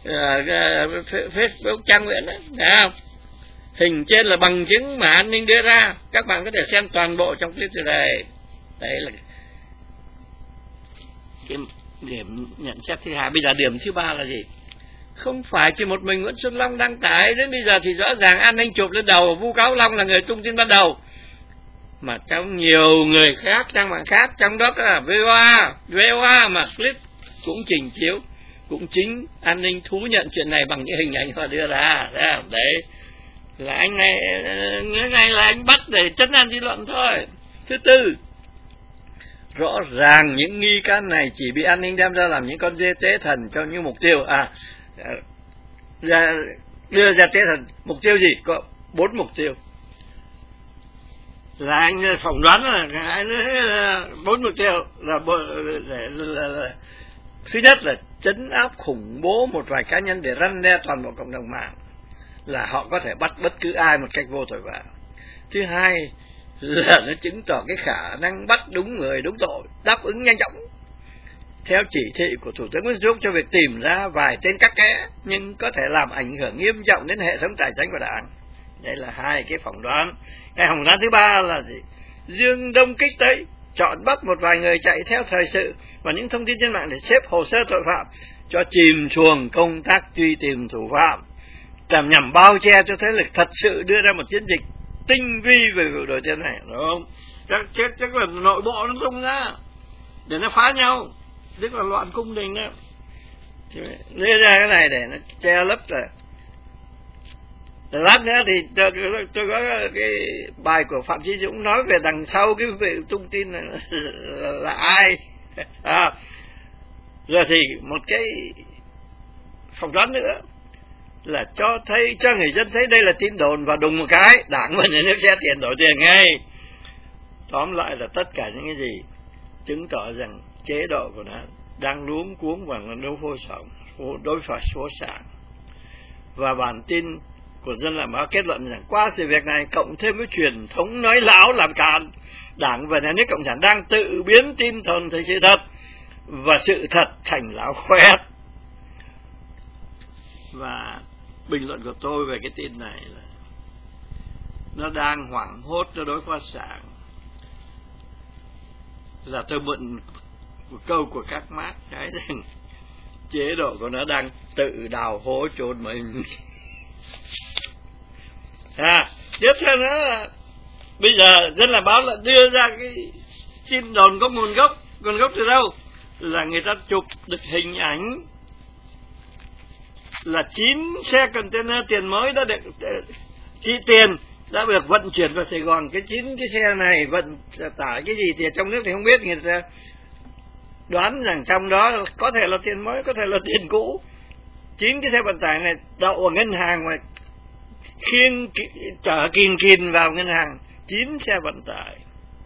Facebook Trang Nguyễn đó, thấy không? Hình trên là bằng chứng mà an ninh đưa ra, các bạn có thể xem toàn bộ trong clip từ đây. Đấy là cái điểm nhận xét thứ hai. Bây giờ điểm thứ ba là gì? Không phải chỉ một mình Nguyễn Xuân Long đăng tải, đến bây giờ thì rõ ràng an ninh chụp lên đầu vu cáo Long là người tung tin ban đầu, mà trong nhiều người khác, trang mạng khác, trong đó là vê o a, vê o a mà clip cũng trình chiếu, cũng chính an ninh thú nhận chuyện này bằng những hình ảnh họ đưa ra. Đấy là anh này, nghĩa ngay là anh bắt để trấn an dư luận thôi. Thứ tư, rõ ràng những nghi can này chỉ bị an ninh đem ra làm những con dê tế thần cho những mục tiêu. À, ra, đưa ra tế thần, mục tiêu gì? Có bốn mục tiêu. Là anh phỏng đoán là bốn mục tiêu là, là, là, là thứ nhất là trấn áp khủng bố một vài cá nhân để răn đe toàn bộ cộng đồng mạng, là họ có thể bắt bất cứ ai một cách vô tội vạ. Thứ hai là nó chứng tỏ cái khả năng bắt đúng người đúng tội, đáp ứng nhanh chóng theo chỉ thị của Thủ tướng Nguyễn Xuân Phúc cho việc tìm ra vài tên các kẽ nhưng có thể làm ảnh hưởng nghiêm trọng đến hệ thống tài chính của Đảng. Đây là hai cái phỏng đoán. Cái phỏng đoán thứ ba là gì? Dương đông kích tây, chọn bắt một vài người chạy theo thời sự và những thông tin trên mạng để xếp hồ sơ tội phạm, cho chìm xuồng công tác truy tìm thủ phạm, làm nhằm bao che cho thế lực thật sự đưa ra một chiến dịch tinh vi về vụ đổi tiền này, đúng không? Chắc chắc chắc là nội bộ nó tung ra để nó phá nhau, tức là loạn cung đình đó. Đưa ra cái này để nó che lấp rồi. Lát nữa thì tôi, tôi, tôi có cái bài của Phạm Chí Dũng nói về đằng sau cái việc tung tin này là, là, là ai. À, rồi thì một cái phỏng đoán nữa là cho thấy cho người dân thấy đây là tin đồn và đùng một cái Đảng và nhà nước sẽ tiền đổi tiền ngay. Tóm lại là tất cả những cái gì chứng tỏ rằng chế độ của nó đang luống cuống và đối phó sống đối phó số sản. Và bản tin của Dân Làm Báo kết luận rằng qua sự việc này cộng thêm với truyền thống nói láo làm càn, Đảng và nhà nước cộng sản đang tự biến tin đồn thành sự thật và sự thật thành láo khoét. Và bình luận của tôi về cái tin này là nó đang hoảng hốt cho đối phó sản, là tôi mượn một câu của các Marx cái rằng chế độ của nó đang tự đào hố chôn mình. À, tiếp theo nữa là bây giờ Dân Làm Báo là đưa ra cái tin đồn có nguồn gốc. Nguồn gốc từ đâu? Là người ta chụp được hình ảnh là chín xe container tiền mới đã được chi tiền đã được vận chuyển vào Sài Gòn. Cái chín cái xe này vận tải cái gì thì trong nước thì không biết, người ta đoán rằng trong đó có thể là tiền mới, có thể là tiền cũ. Chín cái xe vận tải này đậu ở ngân hàng mà khiêng chở kìn kìn vào ngân hàng, chín xe vận tải.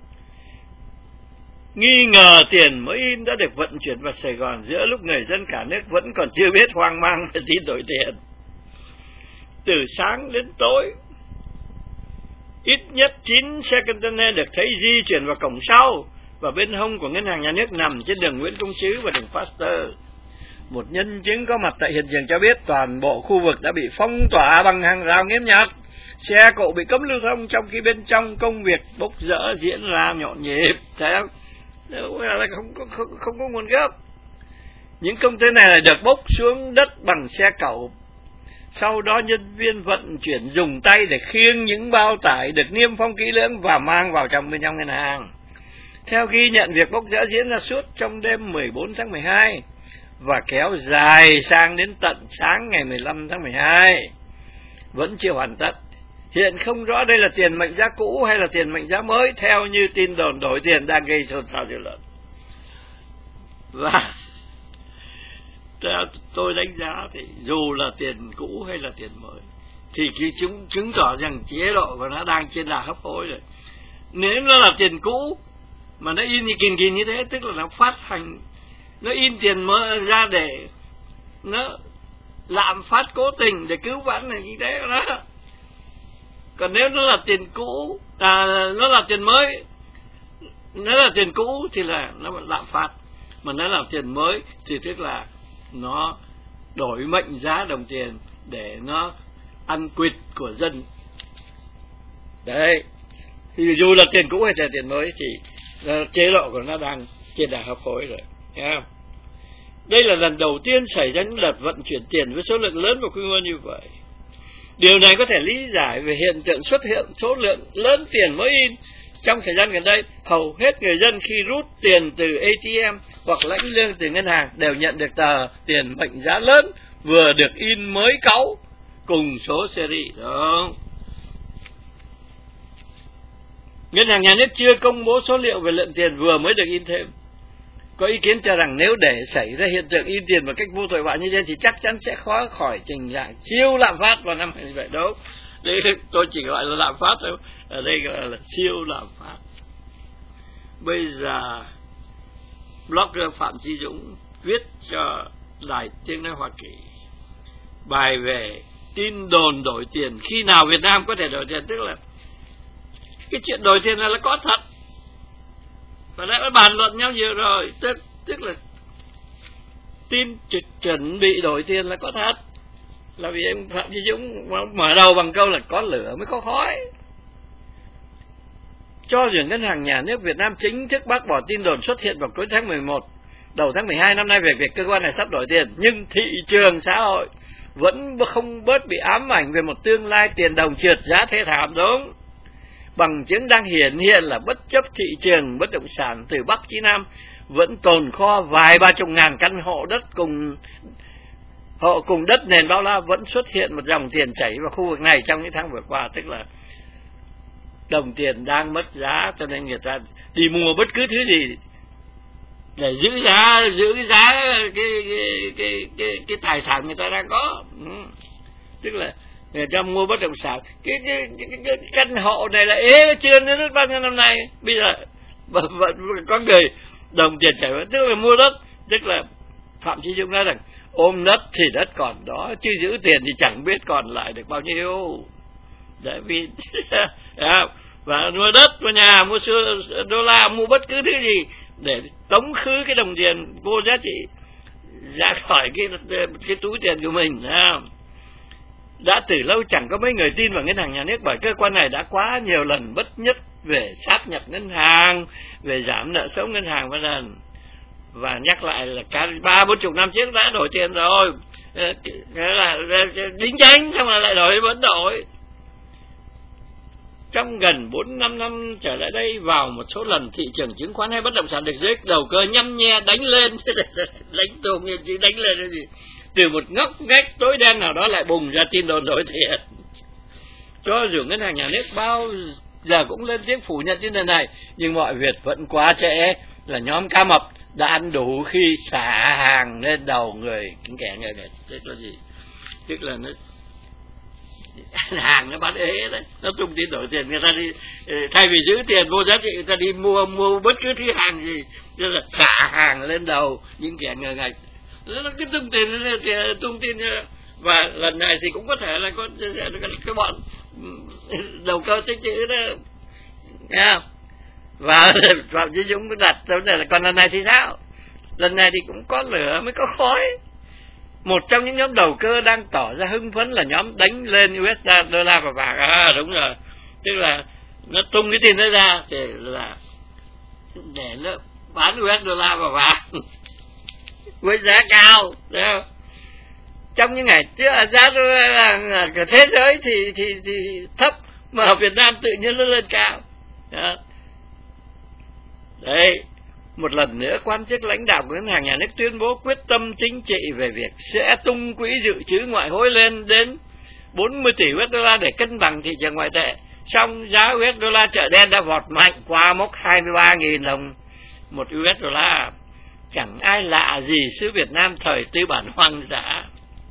Nghi ngờ tiền mới in đã được vận chuyển vào Sài Gòn giữa lúc người dân cả nước vẫn còn chưa biết hoang mang về tin đổi tiền. Từ sáng đến tối, ít nhất chín xe container được thấy di chuyển vào cổng sau và bên hông của ngân hàng nhà nước nằm trên đường Nguyễn Công Trứ và đường Pasteur. Một nhân chứng có mặt tại hiện trường cho biết toàn bộ khu vực đã bị phong tỏa bằng hàng rào nghiêm ngặt, xe cộ bị cấm lưu thông trong khi bên trong công việc bốc rỡ diễn ra nhộn nhịp. Thấy không? Là không, không, không, không có nguồn gốc. Những container này được bốc xuống đất bằng xe cẩu, sau đó nhân viên vận chuyển dùng tay để khiêng những bao tải được niêm phong kỹ lưỡng và mang vào trong bên trong ngân hàng. Theo ghi nhận, việc bốc rỡ diễn ra suốt trong đêm mười bốn tháng mười hai và kéo dài sang đến tận sáng ngày mười lăm tháng mười hai, vẫn chưa hoàn tất. Hiện không rõ đây là tiền mệnh giá cũ hay là tiền mệnh giá mới, theo như tin đồn đổi tiền đang gây xôn xao dư luận. Và theo tôi đánh giá thì dù là tiền cũ hay là tiền mới thì khi chúng chứng tỏ rằng chế độ của nó đang trên đà hấp hối rồi. Nếu nó là tiền cũ mà nó in như kìn kìn như thế, tức là nó phát hành, nó in tiền mới ra để nó lạm phát cố tình để cứu vãn nền kinh tế của nó. Còn nếu nó là tiền cũ, à, nó là tiền mới, nó là tiền cũ thì là nó lạm phát, mà nó là tiền mới thì tức là nó đổi mệnh giá đồng tiền để nó ăn quỵt của dân. Đấy, thì dù là tiền cũ hay là tiền mới thì chế độ của nó đang trên đà hấp hối rồi, thấy không? Đây là lần đầu tiên xảy ra những đợt vận chuyển tiền với số lượng lớn và quy mô như vậy. Điều này có thể lý giải về hiện tượng xuất hiện số lượng lớn tiền mới in. Trong thời gian gần đây, hầu hết người dân khi rút tiền từ a tê em hoặc lãnh lương từ ngân hàng đều nhận được tờ tiền mệnh giá lớn vừa được in mới cáu cùng số series đó. Ngân hàng nhà nước chưa công bố số liệu về lượng tiền vừa mới được in thêm. Có ý kiến cho rằng nếu để xảy ra hiện tượng in tiền một cách vô tội vạ như thế thì chắc chắn sẽ khó khỏi trình lại siêu lạm phát vào năm hai nghìn bảy đâu. Đây tôi chỉ gọi là lạm phát thôi, ở đây gọi là siêu lạm phát. Bây giờ blogger Phạm Chí Dũng viết cho Đài Tiếng Nói Hoa Kỳ bài về tin đồn đổi tiền, khi nào Việt Nam có thể đổi tiền, tức là cái chuyện đổi tiền này là có thật và đã bàn luận nhau nhiều rồi, tức tức là tin chuẩn bị đổi tiền là có thật, là vì em Phạm Chí Dũng mở đầu bằng câu là có lửa mới có khói. Cho dù Ngân hàng Nhà nước Việt Nam chính thức bác bỏ tin đồn xuất hiện vào cuối tháng mười một, đầu tháng mười hai năm nay về việc cơ quan này sắp đổi tiền, nhưng thị trường xã hội vẫn không bớt bị ám ảnh về một tương lai tiền đồng trượt giá thê thảm, đúng. Bằng chứng đang hiển hiện là bất chấp thị trường bất động sản từ Bắc chí Nam vẫn tồn kho vài ba chục ngàn căn hộ đất cùng hộ cùng đất nền bao la, vẫn xuất hiện một dòng tiền chảy vào khu vực này trong những tháng vừa qua, tức là đồng tiền đang mất giá, cho nên người ta đi mua bất cứ thứ gì để giữ giá giữ giá cái cái cái cái, cái tài sản người ta đang có. Ừ. Tức là người ta mua bất động sản, cái cái, cái, cái, cái căn hộ này là ế chưa nó rất bao nhiêu năm nay, bây giờ vẫn, vẫn có người đồng tiền chảy vào, tức là mua đất. Tức là Phạm Chí Dũng nói rằng ôm đất thì đất còn đó, chứ giữ tiền thì chẳng biết còn lại được bao nhiêu. Tại vì và mua đất, mua nhà, mua đô la, mua bất cứ thứ gì để tống khứ cái đồng tiền vô giá trị ra khỏi cái cái túi tiền của mình. Đã từ lâu chẳng có mấy người tin vào Ngân hàng Nhà nước, bởi cơ quan này đã quá nhiều lần bất nhất về sáp nhập ngân hàng, về giảm nợ xấu ngân hàng vân vân. Và nhắc lại là cả ba bốn chục năm trước đã đổi tiền rồi, thế là đính chánh xong rồi lại đổi, vẫn đổi. Trong gần bốn năm năm trở lại đây, vào một số lần thị trường chứng khoán hay bất động sản được giới đầu cơ nhăm nhe đánh lên, đánh tùm như chứ đánh lên cái gì, từ một ngóc ngách tối đen nào đó lại bùng ra tin đồn đổi tiền. Cho dù Ngân hàng Nhà nước bao giờ cũng lên tiếng phủ nhận tin đồn này, nhưng mọi việc vẫn quá trễ, là nhóm cá mập đã ăn đủ khi xả hàng lên đầu người những kẻ người này. Tức là gì? Tức là nó hàng nó bán ế đấy, nó tung tin đổi tiền, người ta đi thay vì giữ tiền vô giá trị, người ta đi mua mua bất cứ thứ hàng gì, tức là xả hàng lên đầu những kẻ ngờ ngạch. Nó cứ tung tiền tung tin. Và lần này thì cũng có thể là có cái bọn đầu cơ tích chữ đó, nghe không? Và Phạm Chí Dũng cũng đặt vấn đề là còn lần này thì sao? Lần này thì cũng có lửa mới có khói. Một trong những nhóm đầu cơ đang tỏ ra hưng phấn là nhóm đánh lên u ét đô la và vàng. À đúng rồi, tức là nó tung cái tin đó ra để là để nó bán u ét đô la và vàng với giá cao, đúng không? Trong những ngày trước giá đô la cả thế giới thì thì thì thấp, mà ở Việt Nam tự nhiên nó lên cao. Đó. Đấy, một lần nữa quan chức lãnh đạo của Ngân hàng Nhà nước tuyên bố quyết tâm chính trị về việc sẽ tung quỹ dự trữ ngoại hối lên đến bốn mươi tỷ u ét đô la để cân bằng thị trường ngoại tệ. Song giá u ét đô la chợ đen đã vọt mạnh qua mốc hai mươi ba nghìn đồng một u ét đô la. Chẳng ai lạ gì xứ Việt Nam thời tư bản hoang dã.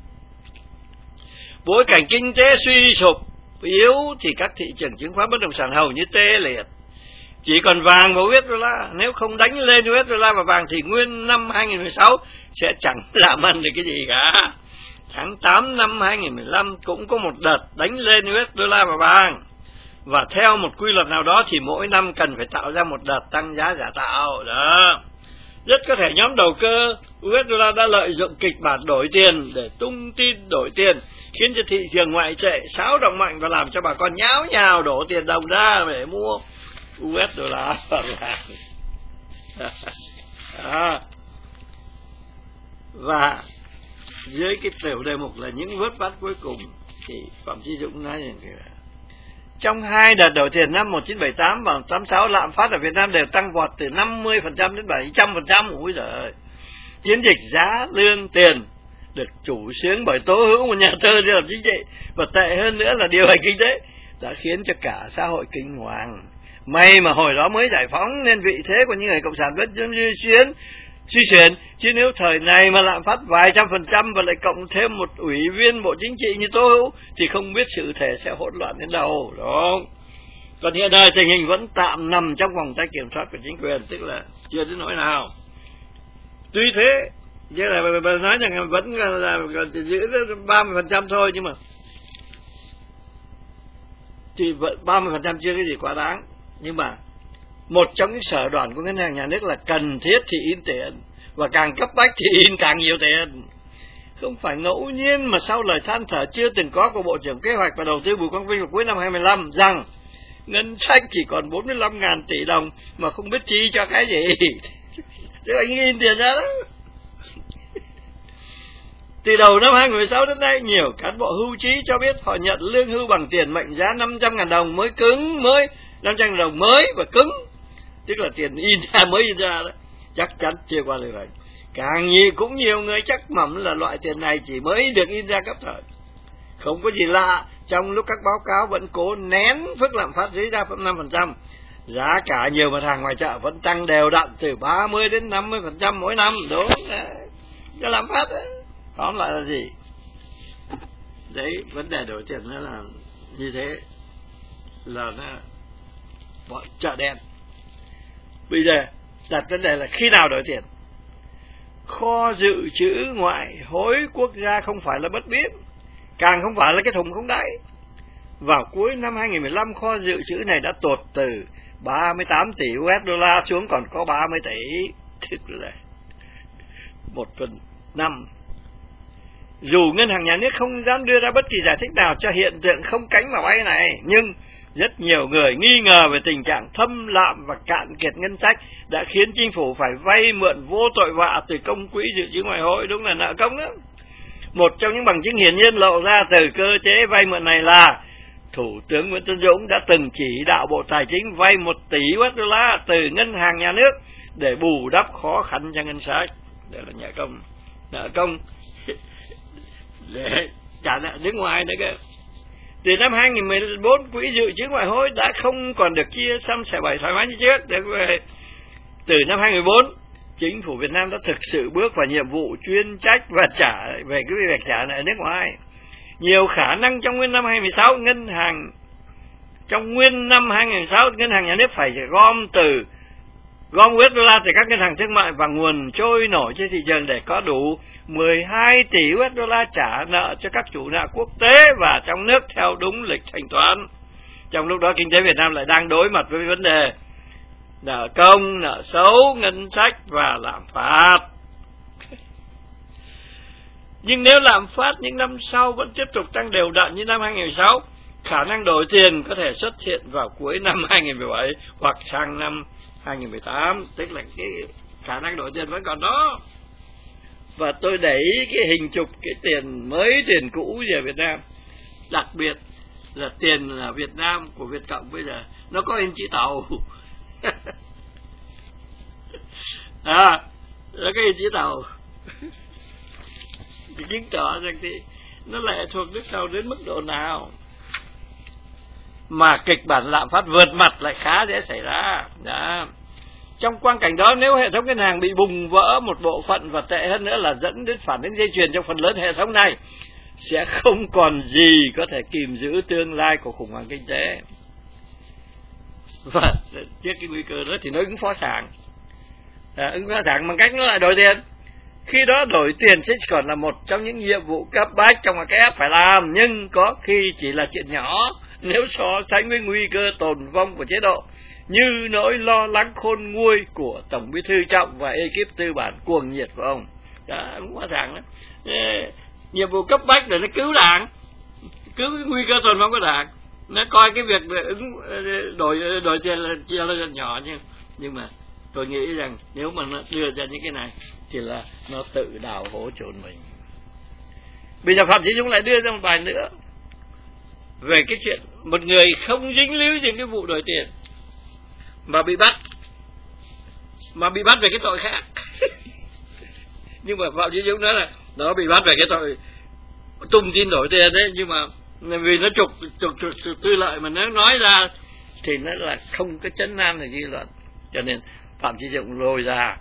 Bối cảnh kinh tế suy sụp yếu thì các thị trường chứng khoán bất động sản hầu như tê liệt. Chỉ còn vàng và u ét đô la, nếu không đánh lên u ét đô la và vàng thì nguyên năm hai nghìn mười sáu sẽ chẳng làm ăn được cái gì cả. Tháng tám năm hai nghìn mười lăm cũng có một đợt đánh lên u ét đô la và vàng. Và theo một quy luật nào đó thì mỗi năm cần phải tạo ra một đợt tăng giá giả tạo. Đó. Rất có thể nhóm đầu cơ u ét đô la đã lợi dụng kịch bản đổi tiền để tung tin đổi tiền, khiến cho thị trường ngoại tệ xáo động mạnh và làm cho bà con nháo nhào đổ tiền đồng ra để mua u ét đô la. À. Và dưới cái tiểu đề mục là những vớt vát cuối cùng thì Phạm Chí Dũng nói rằng kìa, trong hai đợt đổi tiền năm một nghìn chín trăm bảy mươi tám và tám mươi sáu, lạm phát ở Việt Nam đều tăng vọt từ năm mươi phần trăm đến bảy trăm phần trăm. Ui giời ơi. Chiến dịch giá lương tiền được chủ xướng bởi Tố Hữu, một nhà thơ đi làm chính trị, và tệ hơn nữa là điều hành kinh tế, đã khiến cho cả xã hội kinh hoàng. May mà hồi đó mới giải phóng nên vị thế của những người cộng sản vẫn như xuyến suy chuyển, chứ nếu thời này mà lạm phát vài trăm phần trăm và lại cộng thêm một ủy viên Bộ Chính trị như Tố Hữu thì không biết sự thể sẽ hỗn loạn đến đâu, đúng không? Còn hiện nay tình hình vẫn tạm nằm trong vòng tay kiểm soát của chính quyền, tức là chưa đến nỗi nào. Tuy thế, chứ là bà, bà nói rằng vẫn là, là, là giữ ba mươi phần trăm thôi, nhưng mà thì ba mươi phần trăm chưa cái gì quá đáng. Nhưng mà một trong những sở đoàn của ngân hàng nhà nước là cần thiết thì in tiền, và càng cấp bách thì in càng nhiều tiền. Không phải ngẫu nhiên mà sau lời than thở chưa từng có của Bộ trưởng Kế hoạch và Đầu tư Bùi Quang Vinh vào cuối năm hai mươi lăm rằng ngân sách chỉ còn bốn mươi lăm nghìn tỷ đồng mà không biết chi cho cái gì. Thế anh in tiền ra đó. Từ đầu năm hai nghìn không trăm mười sáu đến nay, nhiều cán bộ hưu trí cho biết họ nhận lương hưu bằng tiền mệnh giá năm trăm nghìn đồng mới cứng, mới năm trăm nghìn đồng mới và cứng, tức là tiền in ra mới in ra đó, chắc chắn chưa qua lưu hành. Càng nhiều cũng nhiều người chắc mẩm là loại tiền này chỉ mới được in ra cấp thời. Không có gì lạ, trong lúc các báo cáo vẫn cố nén mức lạm phát dưới năm phần trăm, giá cả nhiều mặt hàng ngoài chợ vẫn tăng đều đặn từ ba mươi đến năm mươi phần trăm mỗi năm, đúng đấy. Cái lạm phát đấy. Tóm lại là gì? Đấy, vấn đề đổi tiền nó là như thế, là nó bọn chợ đen. Bây giờ đặt vấn đề là khi nào đổi tiền? Kho dự trữ ngoại hối quốc gia không phải là bất biến, càng không phải là cái thùng không đáy. Vào cuối năm hai nghìn không trăm mười lăm, kho dự trữ này đã tụt từ ba mươi tám tỷ u ét đô la xuống còn có ba mươi tỷ, tức là một phần năm. Dù ngân hàng nhà nước không dám đưa ra bất kỳ giải thích nào cho hiện tượng không cánh mà bay này, nhưng rất nhiều người nghi ngờ về tình trạng thâm lạm và cạn kiệt ngân sách đã khiến chính phủ phải vay mượn vô tội vạ từ công quỹ dự trữ ngoại hối, đúng là nợ công đó. Một trong những bằng chứng hiển nhiên lộ ra từ cơ chế vay mượn này là Thủ tướng Nguyễn Tấn Dũng đã từng chỉ đạo Bộ Tài chính vay một tỷ u ét đô la từ ngân hàng nhà nước để bù đắp khó khăn cho ngân sách. Đây là nợ công, nợ công để trả nợ nước ngoài nữa cơ. Từ năm hai nghìn không trăm mười bốn, quỹ dự trữ ngoại hối đã không còn được chia xăm xẻ bảy thoải mái như trước. Từ năm hai nghìn không trăm mười bốn, chính phủ Việt Nam đã thực sự bước vào nhiệm vụ chuyên trách và trả về cái việc trả nợ nước ngoài. Nhiều khả năng trong nguyên năm hai nghìn không trăm mười sáu, ngân hàng trong nguyên năm hai nghìn không trăm mười sáu, ngân hàng nhà nước phải gom từ gom u ét đô la từ các ngân hàng thương mại và nguồn trôi nổi trên thị trường để có đủ mười hai tỷ u ét đô la trả nợ cho các chủ nợ quốc tế và trong nước theo đúng lịch thanh toán. Trong lúc đó kinh tế Việt Nam lại đang đối mặt với vấn đề nợ công, nợ xấu, ngân sách và lạm phát. Nhưng nếu lạm phát những năm sau vẫn tiếp tục tăng đều đặn như năm hai nghìn không trăm mười sáu, khả năng đổi tiền có thể xuất hiện vào cuối năm hai nghìn không trăm mười bảy hoặc sang năm hai nghìn không trăm mười tám, tức là cái khả năng đổi tiền vẫn còn đó. Và tôi đẩy cái hình chụp cái tiền mới, tiền cũ về Việt Nam, đặc biệt là tiền ở Việt Nam của Việt Cộng bây giờ nó có hình chữ tàu. À, nó có hình chữ tàu. Thì chứng tỏ rằng thì nó lệ thuộc nước tàu đến mức độ nào mà kịch bản lạm phát vượt mặt lại khá dễ xảy ra. Đó. Trong quang cảnh đó, nếu hệ thống ngân hàng bị bùng vỡ một bộ phận và tệ hơn nữa là dẫn đến phản ứng dây chuyền trong phần lớn hệ thống này, sẽ không còn gì có thể kìm giữ tương lai của khủng hoảng kinh tế. Và trước cái nguy cơ đó thì nó ứng phó sẵn, à, ứng phó sẵn bằng cách nó lại đổi tiền. Khi đó đổi tiền sẽ còn là một trong những nhiệm vụ cấp bách trong cái ép phải làm, nhưng có khi chỉ là chuyện nhỏ nếu so sánh với nguy cơ tồn vong của chế độ. như nỗi lo lắng khôn nguôi của Tổng Bí thư Trọng và ekip tư bản cuồng nhiệt của ông. Đó, cũng rõ ràng đó. Nhiệm vụ cấp bách để nó cứu đảng, cứu cái nguy cơ tồn vong của đảng. Nó coi cái việc ứng đổi đổi tiền là chia là rất nhỏ, nhưng nhưng mà tôi nghĩ rằng nếu mà nó đưa ra những cái này thì là nó tự đào hố chôn mình. Bây giờ Phạm Chí Dũng lại đưa ra một bài nữa về cái chuyện một người không dính líu gì cái vụ đổi tiền mà bị bắt, mà bị bắt về cái tội khác. Nhưng mà Phạm Chí Dũng nói là nó bị bắt về cái tội tung tin đổi tiền đấy, nhưng mà vì nó trục trục trục, trục tư lợi mà nó nói ra thì nó là không có chấn an được dư luận, cho nên Phạm Chí Dũng lôi ra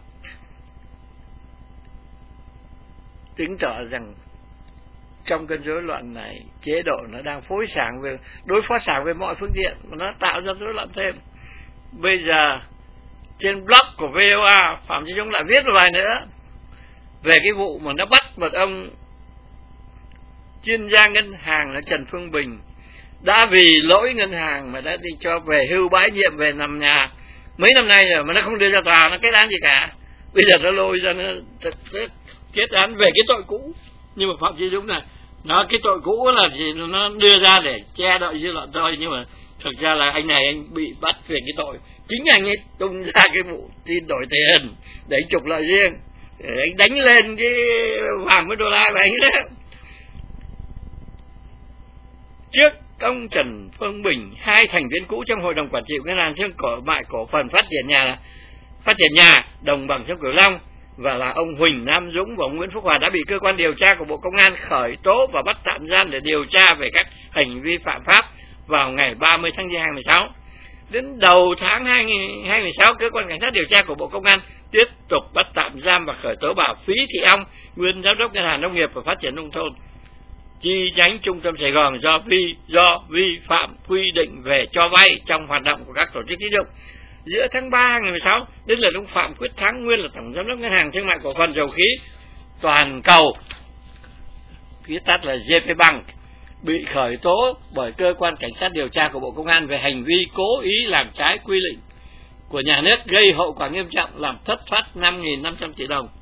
chứng tỏ rằng trong cơn rối loạn này, chế độ nó đang phối sản về đối phó sản về mọi phương diện, mà nó tạo ra rối loạn thêm. Bây giờ trên blog của vê o a, Phạm Chí Dũng lại viết một bài nữa về cái vụ mà nó bắt một ông chuyên gia ngân hàng là Trần Phương Bình, đã vì lỗi ngân hàng mà đã đi cho về hưu bãi nhiệm, về nằm nhà mấy năm nay rồi mà nó không đưa ra tòa, nó kết án gì cả. Bây giờ nó lôi ra nó kết án về cái tội cũ. Nhưng mà Phạm Chí Dũng này, nó cái tội cũ là thì nó đưa ra để che đậy dư luận thôi, nhưng mà thực ra là anh này anh bị bắt về cái tội chính anh ấy tung ra cái vụ tin đổi tiền để trục lợi riêng, để anh đánh lên cái vàng với đô la của anh đó. Trước ông Trần Phương Bình, hai thành viên cũ trong hội đồng quản trị ngân hàng thương mại cổ phần phát triển nhà phát triển nhà đồng bằng sông Cửu Long và là ông Huỳnh Nam Dũng và ông Nguyễn Phúc Hòa đã bị cơ quan điều tra của Bộ Công an khởi tố và bắt tạm giam để điều tra về các hành vi phạm pháp vào ngày ba mươi tháng giêng hai nghìn không trăm mười sáu. Đến đầu tháng hai nghìn không trăm mười sáu, cơ quan cảnh sát điều tra của Bộ Công an tiếp tục bắt tạm giam và khởi tố bà Phí Thị Ong, nguyên giám đốc Ngân hàng Nông nghiệp và Phát triển nông thôn chi nhánh Trung tâm Sài Gòn do vi do vi phạm quy định về cho vay trong hoạt động của các tổ chức tín dụng. Giữa tháng ba hai nghìn không trăm mười sáu, đến lượt ông Phạm Quyết Thắng, nguyên là tổng giám đốc Ngân hàng Thương mại Cổ phần Dầu khí Toàn cầu, viết tắt là giê pê Bank, bị khởi tố bởi cơ quan cảnh sát điều tra của Bộ Công an về hành vi cố ý làm trái quy định của nhà nước gây hậu quả nghiêm trọng, làm thất thoát năm nghìn năm trăm tỷ đồng.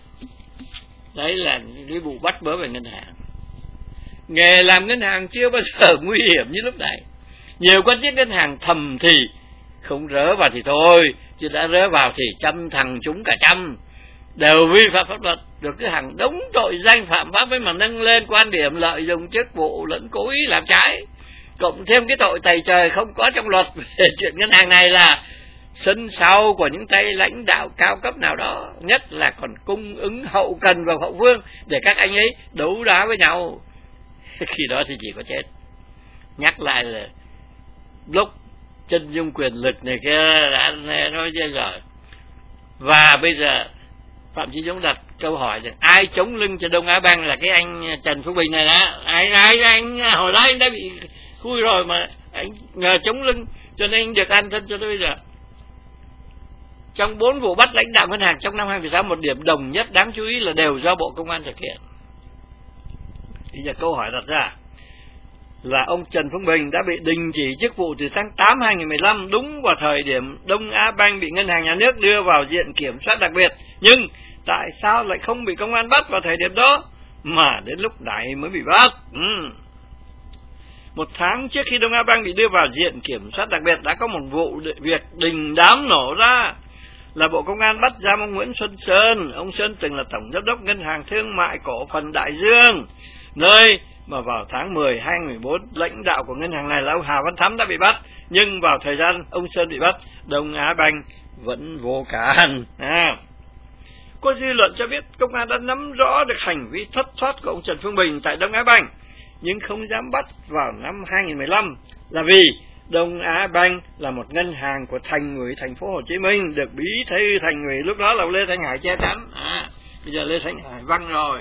Đấy là cái vụ bắt bớ về ngân hàng. Nghề làm ngân hàng chưa bao giờ nguy hiểm như lúc này. Nhiều quan chức ngân hàng thầm thì không rớ vào thì thôi, chứ đã rớ vào thì trăm thằng chúng cả trăm, đều vi phạm pháp luật, được cái hàng đống tội danh phạm pháp với mà nâng lên quan điểm lợi dụng chức vụ lẫn cố ý làm trái, cộng thêm cái tội tày trời không có trong luật về chuyện ngân hàng này là sân sau của những tay lãnh đạo cao cấp nào đó, nhất là còn cung ứng hậu cần và hậu phương để các anh ấy đấu đá với nhau. Khi đó thì chỉ có chết. Nhắc lại là lúc chân dung quyền lực này kia đã nói chơi rồi. Và bây giờ Phạm Chí Dũng đặt câu hỏi rằng ai chống lưng cho Đông Á Bank là cái anh Trần Phú Bình này đó. Ai ai anh hồi đó anh đã bị khui rồi mà anh nhờ chống lưng cho nên anh được an thân cho tới bây giờ. Trong bốn vụ bắt lãnh đạo ngân hàng trong năm hai nghìn không trăm mười sáu, một điểm đồng nhất đáng chú ý là đều do Bộ Công an thực hiện. Bây giờ câu hỏi đặt ra là ông Trần Phương Bình đã bị đình chỉ chức vụ từ tháng tám hai nghìn không trăm mười lăm, đúng vào thời điểm Đông Á Bank bị ngân hàng nhà nước đưa vào diện kiểm soát đặc biệt. Nhưng tại sao lại không bị công an bắt vào thời điểm đó mà đến lúc này mới bị bắt? Ừ. Một tháng trước khi Đông Á Bank bị đưa vào diện kiểm soát đặc biệt, đã có một vụ việc đình đám nổ ra là Bộ Công an bắt giam ông Nguyễn Xuân Sơn. Ông Sơn từng là tổng giám đốc Ngân hàng Thương mại Cổ phần Đại Dương, nơi mà vào tháng mười hai nghìn không trăm mười bốn, lãnh đạo của ngân hàng này là ông Hà Văn Thắm đã bị bắt. Nhưng vào thời gian ông Sơn bị bắt, Đông Á Bank vẫn vô can. À. Có dư luận cho biết công an đã nắm rõ được hành vi thất thoát của ông Trần Phương Bình tại Đông Á Bank, nhưng không dám bắt vào năm hai nghìn không trăm mười lăm là vì Đông Á Bank là một ngân hàng của Thành ủy thành phố Hồ Chí Minh, được bí thư Thành ủy lúc đó là Lê Thanh Hải che chắn. À, bây giờ Lê Thanh Hải văng rồi.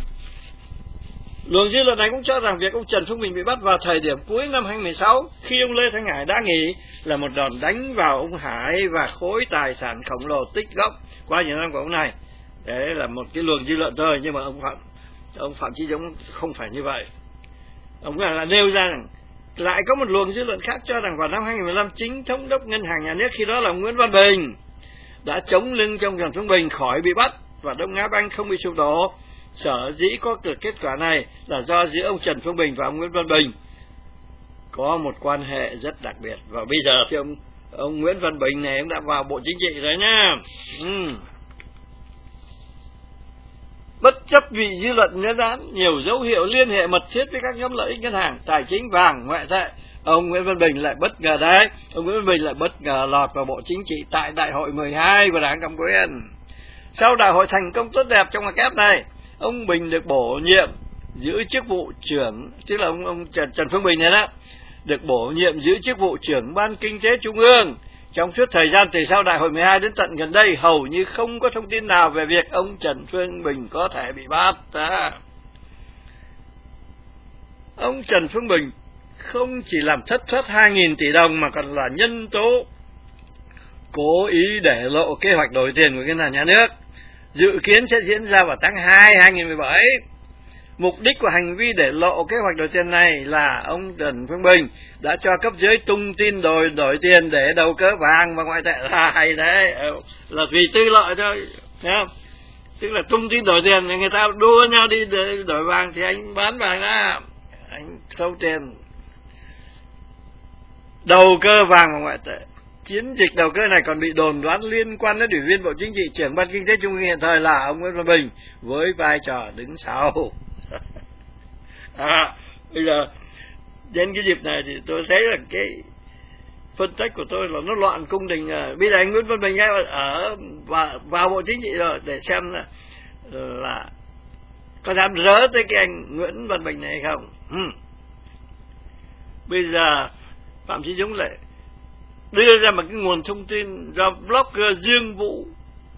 Luồng dư luận này cũng cho rằng việc ông Trần Phương Bình bị bắt vào thời điểm cuối năm hai nghìn không trăm mười sáu, khi ông Lê Thanh Hải đã nghỉ, là một đòn đánh vào ông Hải và khối tài sản khổng lồ tích góp qua nhiều năm của ông này. Đấy là một cái luồng dư luận thôi, nhưng mà ông Phạm ông Phạm Chí Dũng không phải như vậy. Ông là nêu ra rằng lại có một luồng dư luận khác cho rằng vào năm hai nghìn không trăm mười lăm, chính thống đốc ngân hàng nhà nước khi đó là Nguyễn Văn Bình đã chống lưng cho ông Trần Phương Bình khỏi bị bắt và Đông Á Banh không bị sụp đổ. Sở dĩ có được kết quả này là do giữa ông Trần Phương Bình và ông Nguyễn Văn Bình có một quan hệ rất đặc biệt. Và bây giờ thì ông, ông Nguyễn Văn Bình này ông đã vào Bộ Chính trị rồi nha. Ừ. Bất chấp vị dư luận nhân án nhiều dấu hiệu liên hệ mật thiết với các nhóm lợi ích ngân hàng, tài chính, vàng, ngoại tệ, ông Nguyễn Văn Bình lại bất ngờ đấy, ông Nguyễn Văn Bình lại bất ngờ lọt vào Bộ Chính trị tại đại hội mười hai của Đảng Cầm Quyền. Sau đại hội thành công tốt đẹp trong ngoặc kép này, ông Bình được bổ nhiệm giữ chức vụ trưởng, tức là ông, ông Trần, Trần Phương Bình này đó, được bổ nhiệm giữ chức vụ trưởng Ban Kinh tế Trung ương. Trong suốt thời gian từ sau đại hội mười hai đến tận gần đây, hầu như không có thông tin nào về việc ông Trần Phương Bình có thể bị bắt. À. Ông Trần Phương Bình không chỉ làm thất thoát hai nghìn tỷ đồng mà còn là nhân tố cố ý để lộ kế hoạch đổi tiền của ngân hàng nhà nước, dự kiến sẽ diễn ra vào tháng hai năm hai nghìn không trăm mười bảy. Mục đích của hành vi để lộ kế hoạch đổi tiền này là ông Trần Phương Bình đã cho cấp dưới tung tin đổi đổi tiền để đầu cơ vàng và ngoại tệ. Là hay đấy, là vì tư lợi thôi, thấy không? Tức là tung tin đổi tiền, người ta đua nhau đi đổi vàng thì anh bán vàng ra, anh thâu tiền. Đầu cơ vàng và ngoại tệ. Chiến dịch đầu cơ này còn bị đồn đoán liên quan đến ủy viên Bộ Chính trị, trưởng Ban Kinh tế Trung ương hiện thời là ông Nguyễn Văn Bình với vai trò đứng sau. À, bây giờ đến cái dịp này thì tôi thấy là cái phân tích của tôi là nó loạn cung đình. Bây giờ anh Nguyễn Văn Bình ở vào, vào Bộ Chính trị rồi để xem là, là có dám rớ tới cái anh Nguyễn Văn Bình này hay không. Ừ. Bây giờ Phạm Chí Dũng lại đưa ra một cái nguồn thông tin do blogger Dương Vũ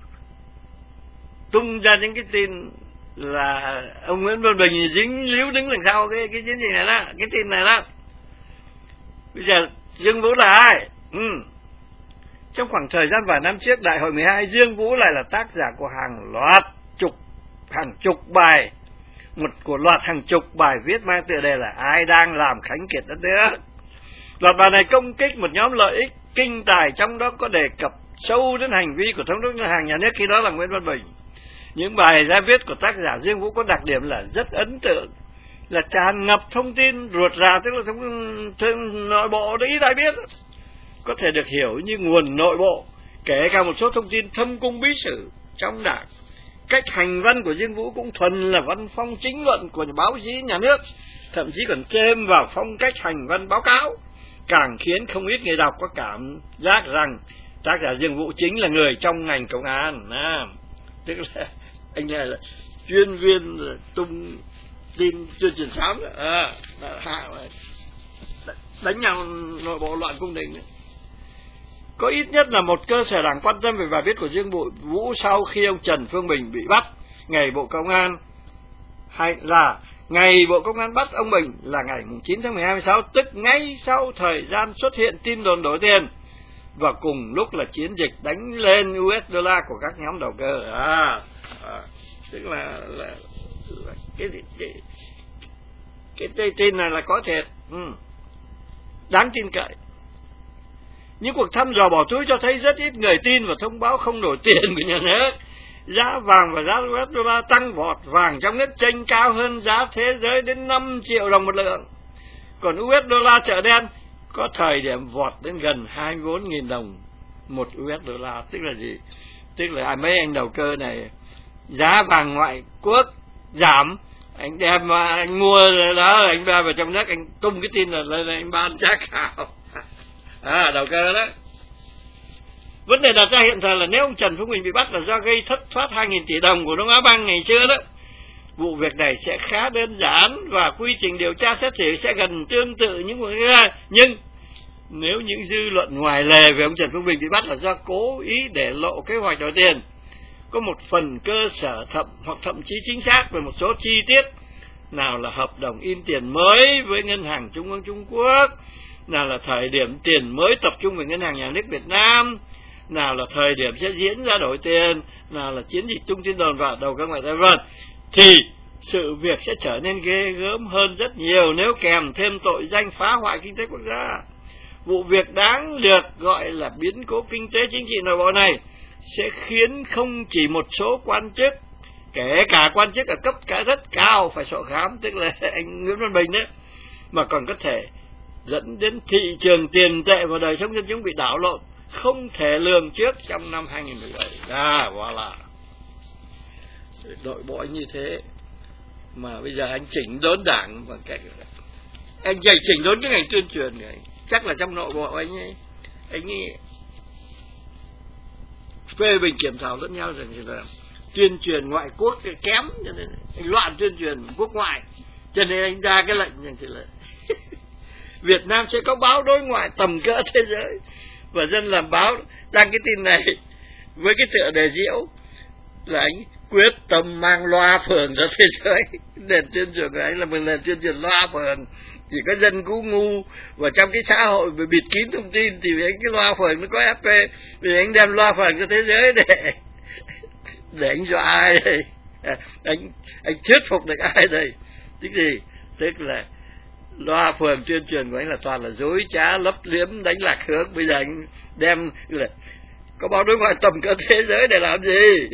tung ra những cái tin là ông Nguyễn Văn Bình dính líu đứng đằng sau cái cái chiến dịch này đó, cái tin này đó. Bây giờ Dương Vũ là ai? Ừ. Trong khoảng thời gian vài năm trước đại hội mười hai, Dương Vũ lại là tác giả của hàng loạt chục hàng chục bài, một của loạt hàng chục bài viết mang tựa đề là Ai đang làm khánh kiệt đất nước. Loạt bài này công kích một nhóm lợi ích kinh tài, trong đó có đề cập sâu đến hành vi của thống đốc ngân hàng nhà nước khi đó là Nguyễn Văn Bình. Những bài ra viết của tác giả Dương Vũ có đặc điểm là rất ấn tượng, là tràn ngập thông tin ruột rà, tức là thông tin nội bộ đấy, ai biết có thể được hiểu như nguồn nội bộ, kể cả một số thông tin thâm cung bí sử trong đảng. Cách hành văn của Dương Vũ cũng thuần là văn phong chính luận của báo chí nhà nước, thậm chí còn thêm vào phong cách hành văn báo cáo, càng khiến không ít người đọc có cảm giác rằng tác giả Dương Vũ chính là người trong ngành công an. À, tức là anh này là chuyên viên tung tin tuyên truyền xám, à, đánh nhau nội bộ loạn cung đình. Có ít nhất là một cơ sở đảng quan tâm về bài viết của Dương Vũ sau khi ông Trần Phương Bình bị bắt. Ngày Bộ Công an hay là ngày Bộ Công an bắt ông Bình là ngày chín tháng mười hai sáu, tức ngay sau thời gian xuất hiện tin đồn đổi tiền, và cùng lúc là chiến dịch đánh lên u ét dollar của các nhóm đầu cơ. À, à tức là, là, là cái, cái, cái, cái tin này là có thiệt, ừ, đáng tin cậy. Những cuộc thăm dò bỏ túi cho thấy rất ít người tin và thông báo không đổi tiền của nhà nước. Giá vàng và giá u ét dollar tăng vọt, vàng trong nước chênh cao hơn giá thế giới đến năm triệu đồng một lượng. Còn u ét dollar chợ đen có thời điểm vọt đến gần hai mươi bốn nghìn đồng một u ét dollar. Tức là gì? Tức là mấy anh đầu cơ này, giá vàng ngoại quốc giảm, anh đem anh mua đó, anh đem vào trong nước, anh tung cái tin là lên anh bán giá cao. À, đầu cơ đó. Vấn đề đặt ra hiện thời là nếu ông Trần Phương Bình bị bắt là do gây thất thoát hai nghìn tỷ đồng của Đông Á Banh ngày xưa đó, vụ việc này sẽ khá đơn giản và quy trình điều tra xét xử sẽ gần tương tự những vụ khác. Nhưng nếu những dư luận ngoài lề về ông Trần Phương Bình bị bắt là do cố ý để lộ kế hoạch đổi tiền, có một phần cơ sở thậm hoặc thậm chí chính xác về một số chi tiết, nào là hợp đồng in tiền mới với Ngân hàng Trung ương Trung Quốc, nào là thời điểm tiền mới tập trung về Ngân hàng Nhà nước Việt Nam, nào là thời điểm sẽ diễn ra đổi tiền, nào là chiến dịch tung tin đồn và đầu cơ ngoại tệ vân, thì sự việc sẽ trở nên ghê gớm hơn rất nhiều nếu kèm thêm tội danh phá hoại kinh tế quốc gia. Vụ việc đáng được gọi là biến cố kinh tế chính trị nội bộ này sẽ khiến không chỉ một số quan chức, kể cả quan chức ở cấp cả rất cao phải sổ khám, tức là anh Nguyễn Văn Bình đấy, mà còn có thể dẫn đến thị trường tiền tệ và đời sống dân chúng bị đảo lộn không thể lường trước trong năm hai nghìn mười bảy. À, voilà. Nội bộ anh như thế mà bây giờ anh chỉnh đốn đảng bằng cách anh dạy chỉnh đốn cái ngành tuyên truyền này, chắc là trong nội bộ anh ấy anh ấy phê bình kiểm thảo lẫn nhau rằng là tuyên truyền ngoại quốc kém, cho nên anh loạn tuyên truyền quốc ngoại, cho nên anh ra cái lệnh rằng thì là Việt Nam sẽ có báo đối ngoại tầm cỡ thế giới, và dân làm báo đăng cái tin này với cái tựa đề diễu là anh quyết tâm mang loa phường ra thế giới. Nền tuyên truyền của anh là một nền tuyên truyền loa phường, chỉ có dân cú ngu, và trong cái xã hội bị bịt kín thông tin thì anh cái loa phường nó có ép pê, vì anh đem loa phường ra thế giới để để anh dọa ai đây, à, anh anh thuyết phục được ai đây? Tức gì? Tức là loa phường tuyên truyền của anh là toàn là dối trá, lấp liếm, đánh lạc hướng. Bây giờ anh đem là có báo đối ngoại tầm cỡ thế giới để làm gì?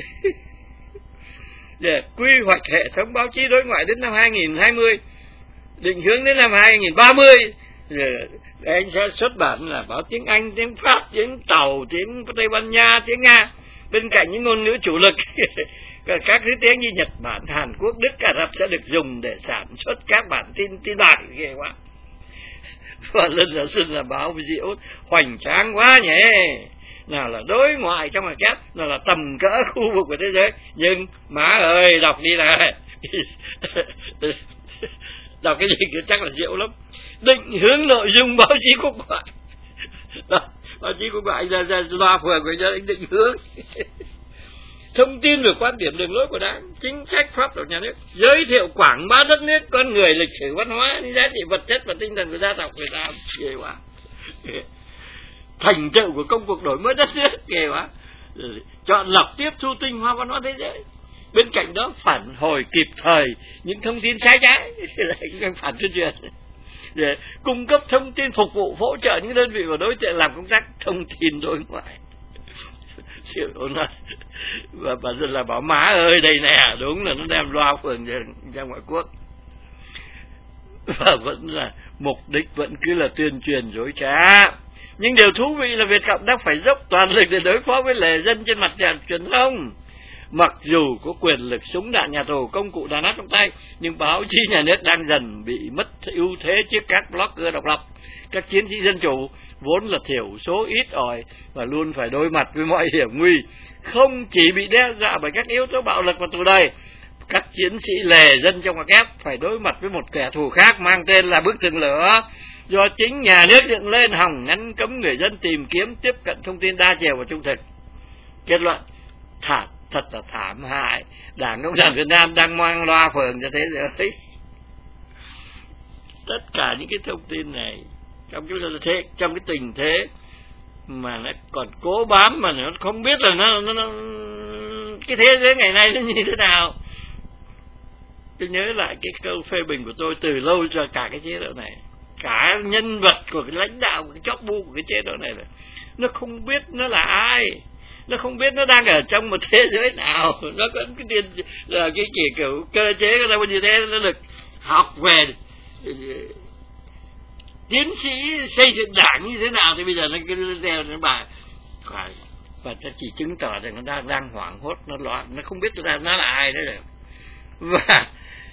Để quy hoạch hệ thống báo chí đối ngoại đến năm hai nghìn hai mươi, định hướng đến năm hai nghìn ba mươi. Rồi anh sẽ xuất bản là báo tiếng Anh, tiếng Pháp, tiếng Tàu, tiếng Tây Ban Nha, tiếng Nga, bên cạnh những ngôn ngữ chủ lực. Các thứ tiếng như Nhật Bản, Hàn Quốc, Đức, Ả Rập sẽ được dùng để sản xuất các bản tin tin bài. Ghê quá. Và lần giáo sư là báo diễu hoành tráng quá nhỉ. Nào là đối ngoại trong mặt kép, nào là tầm cỡ khu vực của thế giới. Nhưng má ơi, đọc đi này. Đọc cái gì chắc là diễu lắm. Định hướng nội dung báo chí quốc ngoại. Báo chí quốc ngoại ra ra loa phường của anh định hướng. Thông tin về quan điểm đường lối của Đảng, chính sách pháp luật nhà nước, giới thiệu quảng bá đất nước, con người, lịch sử, văn hóa, những giá trị vật chất và tinh thần của gia tộc Việt Nam. Ghê quá. Thành tựu của công cuộc đổi mới đất nước. Ghê quá. Chọn lọc tiếp thu tinh hoa văn hóa thế giới. Bên cạnh đó phản hồi kịp thời những thông tin sai trái, anh phản tuyên truyền, để cung cấp thông tin phục vụ hỗ trợ những đơn vị và đối tượng làm công tác thông tin đối ngoại. Siêu ổn rồi. Và bà dân là bảo má ơi đây nè, đúng là nó đem loa phường ra ngoại quốc, và vẫn là mục đích vẫn cứ là tuyên truyền dối trá. Nhưng điều thú vị là Việt Cộng đang phải dốc toàn lực để đối phó với lề dân trên mặt trận truyền thông. Mặc dù có quyền lực, súng đạn, nhà tù, công cụ đàn áp trong tay, nhưng báo chí nhà nước đang dần bị mất ưu thế trước các blogger độc lập. Các chiến sĩ dân chủ vốn là thiểu số ít ỏi và luôn phải đối mặt với mọi hiểm nguy, không chỉ bị đe dọa bởi các yếu tố bạo lực và tù đầy. Các chiến sĩ lề dân trong ngoặc kép phải đối mặt với một kẻ thù khác mang tên là bức tường lửa do chính nhà nước dựng lên, hòng ngăn cấm người dân tìm kiếm tiếp cận thông tin đa chiều và trung thực. Kết luận, thả thật là thảm hại, Đảng Cộng sản Việt Nam đang mang loa phường cho thế giới. Tất cả những cái thông tin này trong cái thế, trong cái tình thế mà nó còn cố bám, mà nó không biết là nó, nó, nó cái thế giới ngày nay nó như thế nào. Tôi nhớ lại cái câu phê bình của tôi từ lâu cho cả cái chế độ này, cả nhân vật của cái lãnh đạo, cái chóp bu của cái chế độ này là nó không biết nó là ai, nó không biết nó đang ở trong một thế giới nào, nó có cái tiền là cái chỉ kiểu cơ chế của nó như thế, nó được học về tiến sĩ xây dựng đảng như thế nào thì bây giờ nó cứ đeo nó bà và nó chỉ chứng tỏ rằng nó đang đang hoảng hốt, nó loạn, nó không biết là nó là ai đấy rồi. Và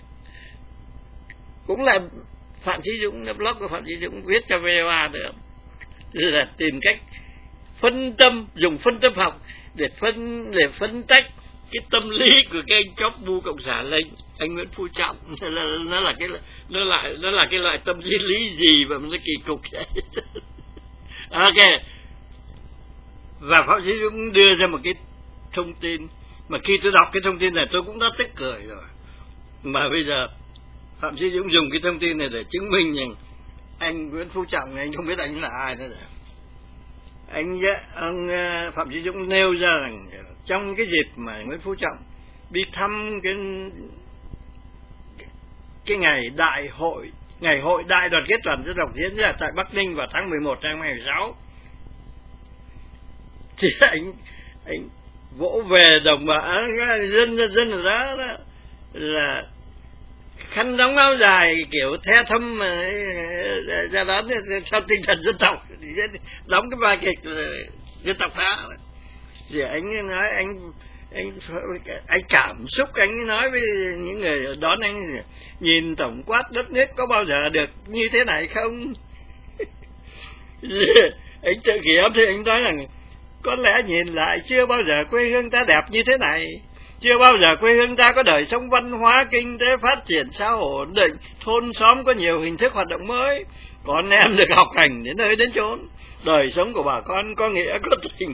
cũng là Phạm Chí Dũng, blog của Phạm Chí Dũng viết cho vê o a nữa, là tìm cách phân tâm, dùng phân tâm học để phân để phân tách cái tâm lý của cái anh chóp bu cộng sản lên anh Nguyễn Phú Trọng. Nó, nó là cái nó lại nó là cái loại tâm lý lý gì mà nó kỳ cục vậy. Ok. Và Phạm Chí Dũng đưa ra một cái thông tin mà khi tôi đọc cái thông tin này tôi cũng đã tức cười rồi, mà bây giờ Phạm Chí Dũng dùng cái thông tin này để chứng minh rằng anh Nguyễn Phú Trọng này anh không biết anh là ai nữa rồi. Anh ông Phạm Chí Dũng nêu ra rằng trong cái dịp mà Nguyễn Phú Trọng đi thăm cái cái ngày đại hội, ngày hội đại đoàn kết toàn dân tộc diễn ra tại Bắc Ninh vào tháng mười một năm hai nghìn không trăm mười sáu, thì anh anh vỗ về đồng bào dân dân ở đó, đó là khăn đóng áo dài kiểu the thâm ra đó theo tinh thần dân tộc, đóng cái vai kịch dân tộc ta. Thì anh nói anh anh anh cảm xúc, anh nói với những người đón anh, nhìn tổng quát đất nước có bao giờ được như thế này không? Anh tự kiểm thì anh nói rằng có lẽ nhìn lại chưa bao giờ quê hương ta đẹp như thế này, chưa bao giờ quê hương ta có đời sống văn hóa, kinh tế phát triển, xã hội ổn định, thôn xóm có nhiều hình thức hoạt động mới, con em được học hành đến nơi đến chốn, đời sống của bà con có nghĩa có tình.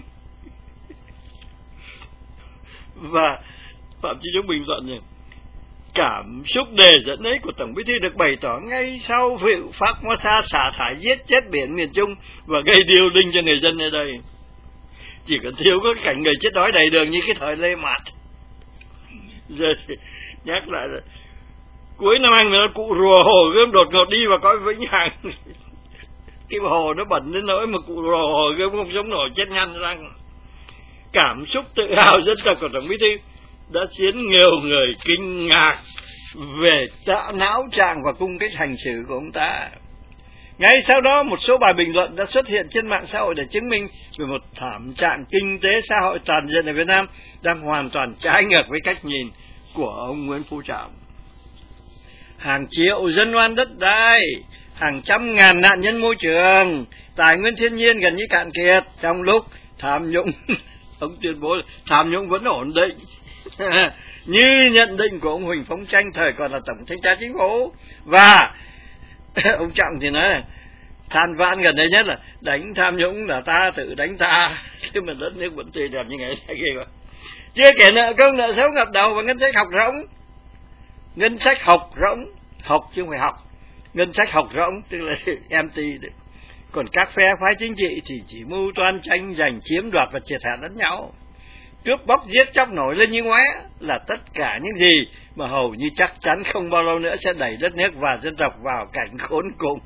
Và Phạm Chí Dũng bình luận rằng cảm xúc đề dẫn ấy của Tổng Bí thư được bày tỏ ngay sau vụ Phác Mô Sa xả thải giết chết biển miền Trung và gây điêu linh cho người dân ở đây. Chỉ còn thiếu có cảnh người chết đói đầy đường như cái thời Lê Mạt. Rồi nhắc lại là cuối năm anh nó cụ rùa hồ gươm đột ngột đi vào cõi vĩnh hằng. Cái hồ nó bẩn đến nỗi mà cụ rùa hồ gươm không sống nổi, chết ngăn răng. Cảm xúc tự hào dân tộc của Tổng Bí thư đã khiến nhiều người kinh ngạc về tạo não trạng và cung cách hành xử của ông ta. Ngay sau đó một số bài bình luận đã xuất hiện trên mạng xã hội để chứng minh về một thảm trạng kinh tế xã hội toàn diện ở Việt Nam đang hoàn toàn trái ngược với cách nhìn của ông Nguyễn Phú Trọng. Hàng triệu dân oan đất đai, hàng trăm ngàn nạn nhân môi trường, tài nguyên thiên nhiên gần như cạn kiệt, trong lúc tham nhũng ông tuyên bố tham nhũng vẫn ổn định. Như nhận định của ông Huỳnh Phong Tranh thời còn là Tổng Thanh tra Chính phủ. Và ông Trọng thì nói là than vãn gần đây nhất là đánh tham nhũng là ta tự đánh ta, chứ mà đất nước vẫn tươi đẹp như ngày nay kia. Chưa kể nợ công nợ xấu ngập đầu và ngân sách học rỗng. Ngân sách học rỗng, học chứ không phải học. Ngân sách học rỗng tức là em tê đấy. Còn các phe phái chính trị thì chỉ mưu toan tranh giành chiếm đoạt và triệt hạ lẫn nhau, cướp bóc giết chóc nổi lên như ngoé là tất cả những gì mà hầu như chắc chắn không bao lâu nữa sẽ đẩy đất nước và dân tộc vào cảnh khốn cùng.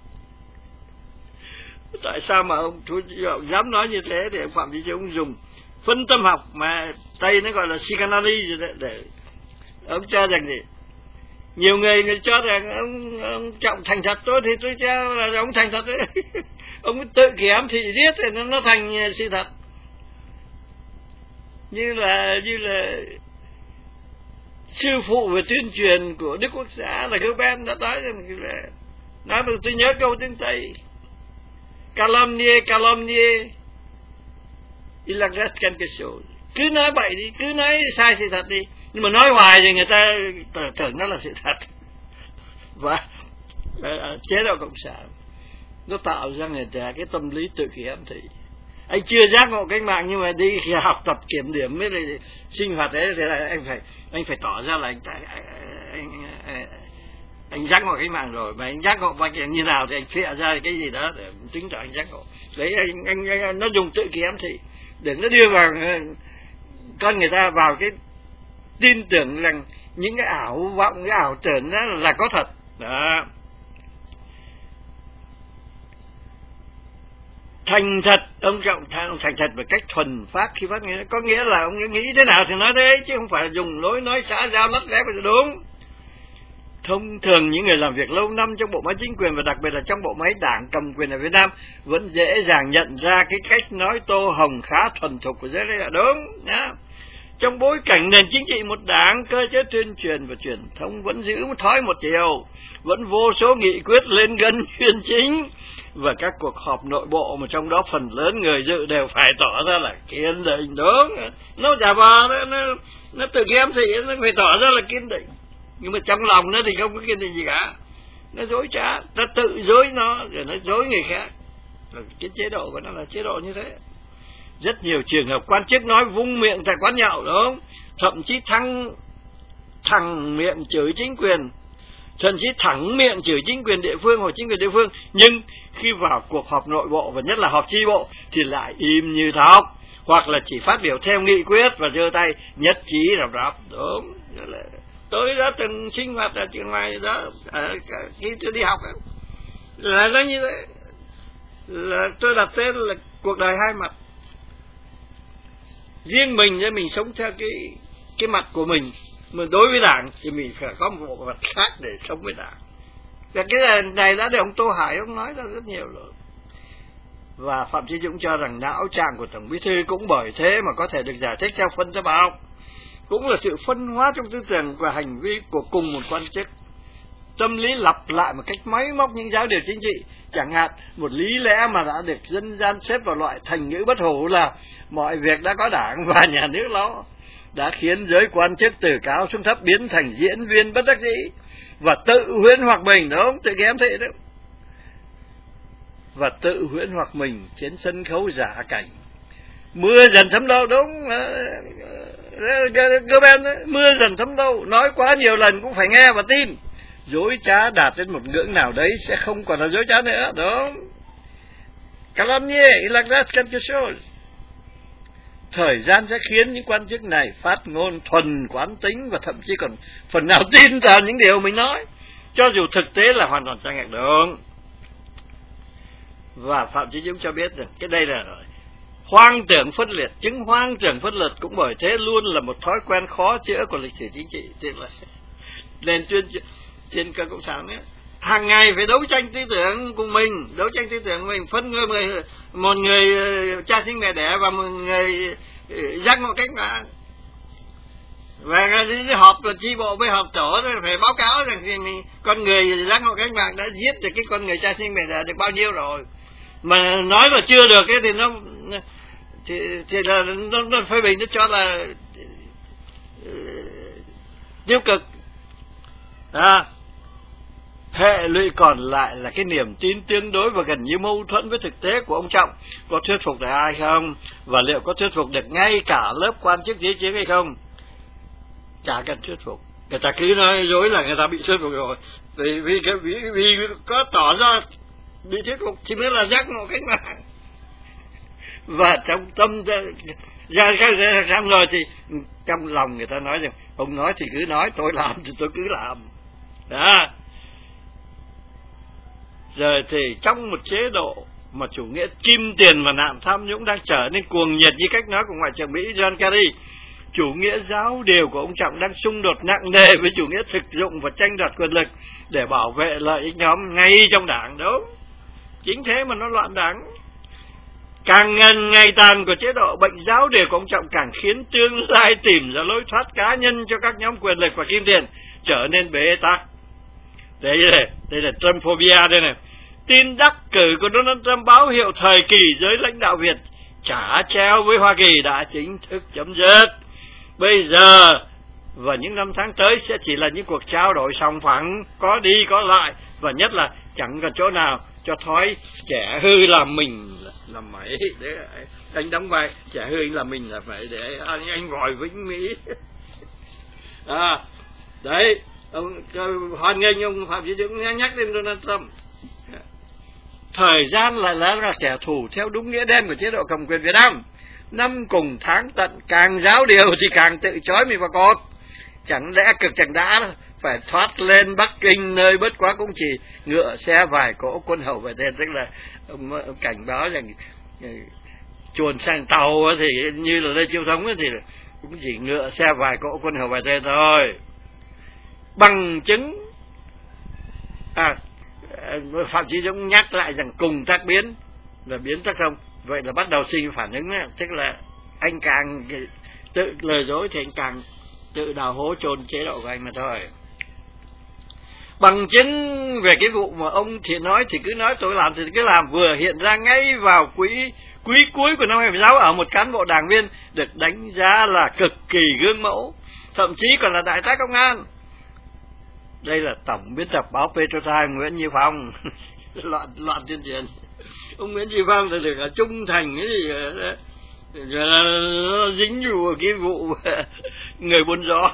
Tại sao mà ông Chú dám nói như thế? Thì ông Phạm Chí Dũng dùng phân tâm học mà Tây nó gọi là psychanalysis để, để ông cho rằng gì? Nhiều người người cho rằng ông, ông Trọng thành thật tôi thì tôi cho là ông thành thật đấy. Ông tự kiểm thì giết thì nó, nó thành sự thật. Như là như là sư phụ về tuyên truyền của Đức Quốc xã là Goebbels đã nói rằng là, nói mà tôi nhớ câu tiếng Tây, calomnie calomnie il reste quelque chose, cứ nói bậy đi, cứ nói sai sự thật đi, nhưng mà nói hoài thì người ta tưởng nó là sự thật. Và chế độ cộng sản nó tạo ra người ta cái tâm lý tự kỷ ám thị. Anh chưa giác ngộ cách mạng nhưng mà đi khi học tập kiểm điểm mới lại sinh hoạt đấy thì anh phải anh phải tỏ ra là anh anh, anh, anh, anh giác ngộ cách mạng rồi, mà anh giác ngộ bao như nào thì anh phịa ra cái gì đó để chứng tỏ anh giác ngộ. Đấy anh, anh, anh nó dùng tự kỷ ám thị để nó đưa vào con người ta vào cái tin tưởng rằng những cái ảo vọng, cái ảo tưởng đó là có thật đó. Thành thật, ông Trọng thành thật về cách thuần phát khi phát nghĩa, có nghĩa là ông nghĩ thế nào thì nói thế, chứ không phải dùng lối nói xã giao lắt léo là đúng. Thông thường những người làm việc lâu năm trong bộ máy chính quyền và đặc biệt là trong bộ máy đảng cầm quyền ở Việt Nam vẫn dễ dàng nhận ra cái cách nói tô hồng khá thuần thục của giới là đúng nhá. Trong bối cảnh nền chính trị một đảng, cơ chế tuyên truyền và truyền thông vẫn giữ một thói một chiều, vẫn vô số nghị quyết lên gân chuyên chính và các cuộc họp nội bộ mà trong đó phần lớn người dự đều phải tỏ ra là kiên định đúng. Nó giả vờ nó, nó, nó tự kiếm thì nó phải tỏ ra là kiên định, nhưng mà trong lòng nó thì không có kiên định gì cả. Nó dối trá, nó tự dối nó rồi nó dối người khác. Cái chế độ của nó là chế độ như thế. Rất nhiều trường hợp quan chức nói vung miệng tại quán nhậu đúng, thậm chí thăng thẳng miệng chửi chính quyền, thậm chí thẳng miệng chửi chính quyền địa phương hoặc chính quyền địa phương, nhưng khi vào cuộc họp nội bộ và nhất là họp chi bộ thì lại im như thóc, hoặc là chỉ phát biểu theo nghị quyết và giơ tay nhất trí rập rập đúng. tôi đã từng sinh hoạt ở trường ngoài đó, ở khi tôi đi học đó, là nó như thế, là tôi đặt tên là cuộc đời hai mặt. Riêng mình để mình sống theo cái cái mặt của mình, mà đối với Đảng thì mình phải có một bộ mặt khác để sống với Đảng. Và cái này đã được ông Tô Hải ông nói ra rất nhiều rồi. Và Phạm Chí Dũng cho rằng não trạng của Tổng Bí thư cũng bởi thế mà có thể được giải thích theo phân cấp học, cũng là sự phân hóa trong tư tưởng và hành vi của cùng một quan chức. Tâm lý lặp lại một cách máy móc những giáo điều chính trị, chẳng hạn một lý lẽ mà đã được dân gian xếp vào loại thành ngữ bất hủ là mọi việc đã có Đảng và nhà nước lo, đã khiến giới quan chức từ cao xuống thấp biến thành diễn viên bất đắc dĩ và tự huyễn hoặc mình, đúng, tự kém thị đó, và tự huyễn hoặc mình trên sân khấu giả cảnh. Mưa dần thấm đâu, đúng, Goebbels, mưa dần thấm đâu, nói quá nhiều lần cũng phải nghe và tin. Dối trá đạt đến một ngưỡng nào đấy sẽ không còn là dối trá nữa, đúng. Calomnie, ilagrat quelque chose. Thời gian sẽ khiến những quan chức này phát ngôn thuần quán tính và thậm chí còn phần nào tin vào những điều mình nói, cho dù thực tế là hoàn toàn sai ngược, đúng. Và Phạm Chí Dũng cho biết rằng cái đây là hoang tưởng phân liệt, chứng hoang tưởng phân liệt cũng bởi thế luôn là một thói quen khó chữa của lịch sử chính trị. Tức là nên tuyên trên các cộng sản ấy, hàng ngày phải đấu tranh tư tưởng cùng mình, đấu tranh tư tưởng mình, phân người, người một người cha sinh mẹ đẻ và một người giác ngộ cách mạng. Và đi họp chi bộ với họp tổ phải báo cáo rằng thì mình, con người giác ngộ cách mạng đã giết được cái con người cha sinh mẹ đẻ được bao nhiêu rồi, mà nói là chưa được cái thì nó thì, thì là nó, nó phê bình, nó cho là uh, tiêu cực. À, hệ lụy còn lại là cái niềm tin tương đối và gần như mâu thuẫn với thực tế của ông Trọng có thuyết phục được ai không, và liệu có thuyết phục được ngay cả lớp quan chức dưới trướng hay không. Chả cần thuyết phục, người ta cứ nói dối là người ta bị thuyết phục rồi, vì vì, vì, vì có tỏ ra bị thuyết phục thì mới là giác ngộ cách mạng. Và trong tâm ra ra xong rồi thì trong lòng người ta nói rằng ông nói thì cứ nói, tôi làm thì tôi cứ làm đó. Rồi thì trong một chế độ mà chủ nghĩa kim tiền và nạn tham nhũng đang trở nên cuồng nhiệt như cách nói của Ngoại trưởng Mỹ John Kerry, chủ nghĩa giáo điều của ông Trọng đang xung đột nặng nề với chủ nghĩa thực dụng và tranh đoạt quyền lực để bảo vệ lợi ích nhóm ngay trong Đảng. Đúng, chính thế mà nó loạn Đảng. Càng ngần ngày tàn của chế độ, bệnh giáo điều của ông Trọng càng khiến tương lai tìm ra lối thoát cá nhân cho các nhóm quyền lực và kim tiền trở nên bế tắc. Đây này, đây là Trumphobia đây này. Tin đắc cử của Donald Trump báo hiệu thời kỳ giới lãnh đạo Việt chả treo với Hoa Kỳ đã chính thức chấm dứt. Bây giờ và những năm tháng tới sẽ chỉ là những cuộc trao đổi sòng phẳng, có đi có lại, và nhất là chẳng còn chỗ nào cho thói trẻ hư làm mình làm mấy. Đấy, anh đóng vai trẻ hư anh làm mình là phải để anh, anh gọi Vĩnh Mỹ. À, đấy, ông hoan nghênh ông Phạm Chí Dũng nhắc đến Donald Trump. Thời gian lại là, là kẻ thù theo đúng nghĩa đen của chế độ cầm quyền Việt Nam. Năm cùng tháng tận, càng giáo điều thì càng tự trói mình vào cột. Chẳng lẽ cực chẳng đã phải thoát lên Bắc Kinh, nơi bất quá cũng chỉ ngựa xe vài cỗ quân hầu về đây. Tức là ông, ông cảnh báo rằng chuồn sang tàu thì như là Lê Chiêu Thống thì cũng chỉ ngựa xe vài cỗ quân hầu về đây thôi. Bằng chứng à, Phạm Chí Dũng nhắc lại rằng cùng tác biến là biến tác không, vậy là bắt đầu sinh phản ứng ấy. Tức là anh càng tự lừa dối thì anh càng tự đào hố chôn chế độ của anh mà thôi. Bằng chứng về cái vụ mà ông thì nói thì cứ nói, tôi làm thì cứ làm, vừa hiện ra ngay vào quý quý cuối của năm hai nghìn không trăm mười sáu ở một cán bộ đảng viên được đánh giá là cực kỳ gương mẫu, thậm chí còn là đại tá công an. Đây là tổng biên tập báo Petro Times Nguyễn Như Phong. loạn loạn tuyên truyền. Ông Nguyễn Như Phong là được là trung thành cái gì đó, nó dính vào cái vụ người buôn gió.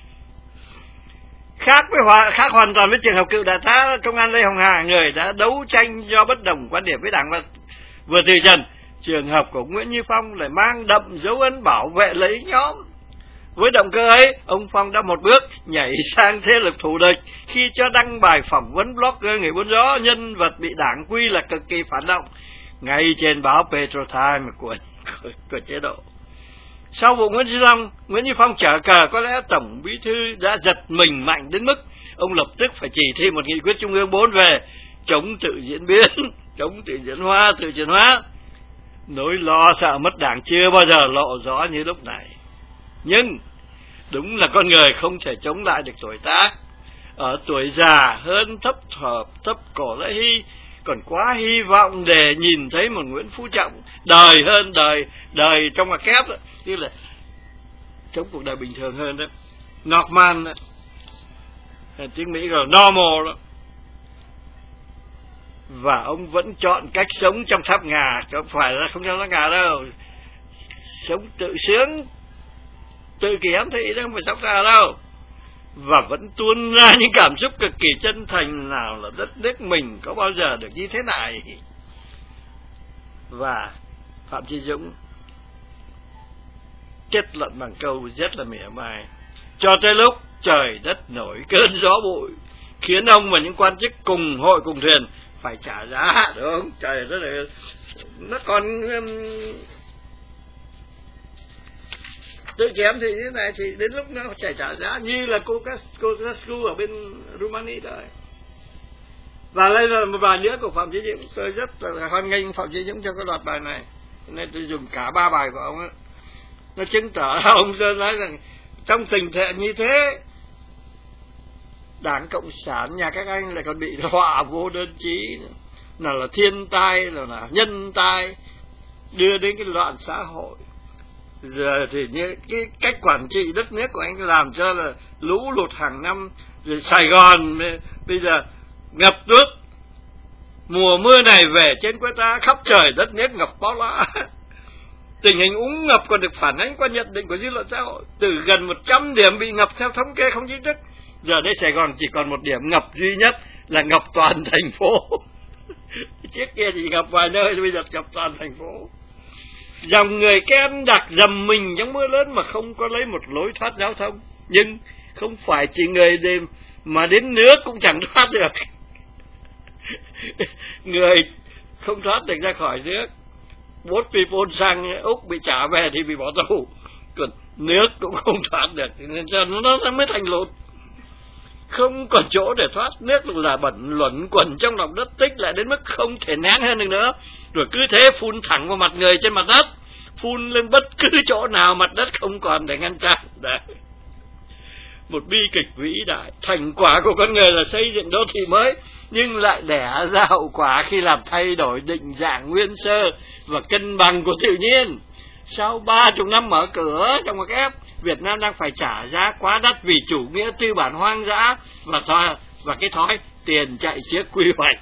Khác với hòa, khác hoàn toàn với trường hợp cựu đại tá công an Lê Hồng Hà, người đã đấu tranh do bất đồng quan điểm với Đảng và vừa từ trần. Trường hợp của Nguyễn Như Phong lại mang đậm dấu ấn bảo vệ lợi ích nhóm Với động cơ ấy, ông Phong đã một bước nhảy sang thế lực thù địch khi cho đăng bài phỏng vấn blogger người buôn gió, nhân vật bị đảng quy là cực kỳ phản động, ngay trên báo Petro Times của, của, của chế độ. Sau vụ Nguyễn Duy Long, Nguyễn Duy Phong trở cờ, có lẽ Tổng Bí thư đã giật mình mạnh đến mức ông lập tức phải chỉ thị một nghị quyết Trung ương bốn về chống tự diễn biến, chống tự diễn hóa, tự chuyển hóa. Nỗi lo sợ mất đảng chưa bao giờ lộ rõ như lúc này. Nhưng đúng là con người không thể chống lại được tuổi tác. Ở tuổi già hơn thấp thở thấp cổ lại hy còn quá hy vọng để nhìn thấy một Nguyễn Phú Trọng đời hơn đời đời trong ngoặc kép đó, tức là sống cuộc đời bình thường hơn đó, normal đó, tiếng Mỹ gọi là normal đó. Và ông vẫn chọn cách sống trong tháp ngà, chứ không phải là không trong tháp ngà đâu, sống tự sướng tự kỷ ám thị đó, không phải sống ngà đâu. Và vẫn tuôn ra những cảm xúc cực kỳ chân thành, nào là đất nước mình có bao giờ được như thế này. Và Phạm Chí Dũng kết luận bằng câu rất là mỉa mai: cho tới lúc trời đất nổi cơn gió bụi, khiến ông và những quan chức cùng hội cùng thuyền phải trả giá, đúng không? Trời đất này, nó còn um, tự kém thì thế này, thì đến lúc nó phải trả giá như là cô cô Cascu ở bên Rumani đấy. Và đây là một bài nữa của Phạm Chí Dũng, tôi rất là hoan nghênh Phạm Chí Dũng cho cái loạt bài này, nên tôi dùng cả ba bài của ông ấy. Nó chứng tỏ ông tôi nói rằng trong tình thế như thế, Đảng Cộng sản nhà các anh lại còn bị họa vô đơn chí, nào là thiên tai, nào là nhân tai, đưa đến cái loạn xã hội. Giờ thì như cái cách quản trị đất nước của anh làm cho là lũ lụt hàng năm, rồi Sài Gòn bây giờ ngập nước, mùa mưa này về trên quê ta khắp trời đất nước ngập bao la. Tình hình úng ngập còn được phản ánh qua nhận định của dư luận xã hội, từ gần một trăm điểm bị ngập theo thống kê không chính thức, giờ đây Sài Gòn chỉ còn một điểm ngập duy nhất là ngập toàn thành phố. Trước kia thì ngập vài nơi, bây giờ ngập toàn thành phố. Dòng người ken đặc dầm mình trong mưa lớn mà không có lấy một lối thoát giao thông. Nhưng không phải chỉ người đêm mà đến nước cũng chẳng thoát được. Người không thoát được ra khỏi nước. Bốn people sang Úc bị trả về thì bị bỏ tù, còn nước cũng không thoát được, nên cho nó mới thành lụt. Không còn chỗ để thoát, nước là bẩn luẩn quẩn trong lòng đất, tích lại đến mức không thể nén hơn được nữa, rồi cứ thế phun thẳng vào mặt người trên mặt đất, phun lên bất cứ chỗ nào mặt đất không còn để ngăn chặn. Đấy. Một bi kịch vĩ đại. Thành quả của con người là xây dựng đô thị mới, nhưng lại đẻ ra hậu quả khi làm thay đổi định dạng nguyên sơ và cân bằng của tự nhiên. Sau ba chục năm mở cửa trong ngoặc kép, Việt Nam đang phải trả giá quá đắt vì chủ nghĩa tư bản hoang dã và thói, và cái thói tiền chạy trước quy hoạch.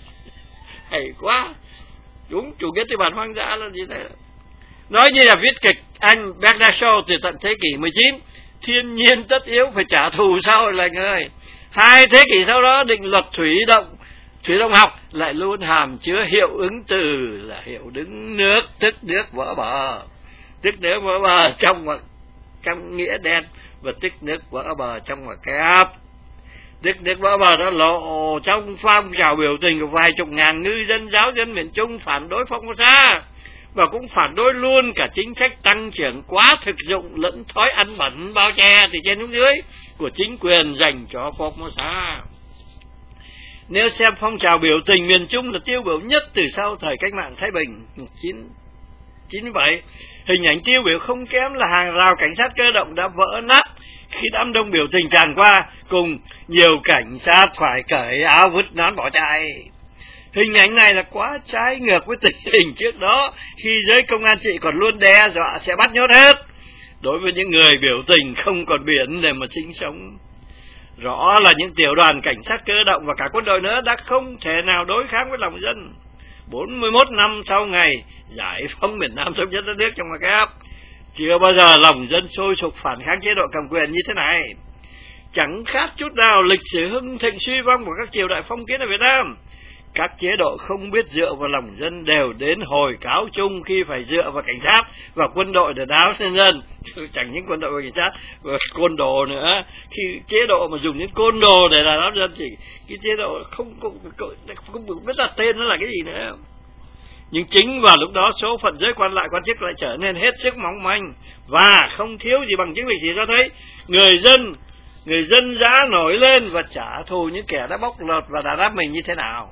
Hay quá. Đúng, chủ nghĩa tư bản hoang dã là gì đấy? Nói như là viết kịch anh Bernard Shaw từ tận thế kỷ mười chín, thiên nhiên tất yếu phải trả thù xã hội loài người. Hai thế kỷ sau đó, định luật thủy động thủy động học lại luôn hàm chứa hiệu ứng từ là hiệu ứng nước, tức nước vỡ bờ, tức nước vỡ bờ trong trong nghĩa đen, và tức nước vỡ bờ trong ngoặc kép. Tức nước vỡ bờ đó lộ trong phong trào biểu tình của vài chục ngàn ngư dân giáo dân miền Trung phản đối Formosa, và cũng phản đối luôn cả chính sách tăng trưởng quá thực dụng lẫn thói ăn bẩn bao che từ trên xuống dưới của chính quyền dành cho Formosa. Nếu xem phong trào biểu tình miền Trung là tiêu biểu nhất từ sau thời cách mạng Thái Bình một nghìn chín trăm chín mươi bảy, hình ảnh tiêu biểu không kém là hàng rào cảnh sát cơ động đã vỡ nát khi đám đông biểu tình tràn qua, cùng nhiều cảnh sát phải cởi áo vứt nón bỏ chạy. Hình ảnh này là quá trái ngược với tình hình trước đó, khi giới công an trị còn luôn đe dọa sẽ bắt nhốt hết đối với những người biểu tình không còn biển để mà sinh sống. Rõ là những tiểu đoàn cảnh sát cơ động và cả quân đội nữa đã không thể nào đối kháng với lòng dân. bốn mươi mốt năm sau ngày giải phóng miền Nam thống nhất đất nước trong ngoặc kép, chưa bao giờ lòng dân sôi sục phản kháng chế độ cầm quyền như thế này. Chẳng khác chút nào lịch sử hưng thịnh suy vong của các triều đại phong kiến ở Việt Nam. Các chế độ không biết dựa vào lòng dân đều đến hồi cáo chung khi phải dựa vào cảnh sát và quân đội để đáo nhân dân. Chẳng những quân đội và cảnh sát và côn đồ nữa. Khi chế độ mà dùng những côn đồ để đáo dân thì cái chế độ không không, không, không biết là tên nó là cái gì nữa. Nhưng chính vào lúc đó số phận giới quan lại quan chức lại trở nên hết sức mỏng manh, và không thiếu gì bằng chứng lịch sử cho thấy người dân người dân dã nổi lên và trả thù những kẻ đã bóc lột và đàn áp mình như thế nào.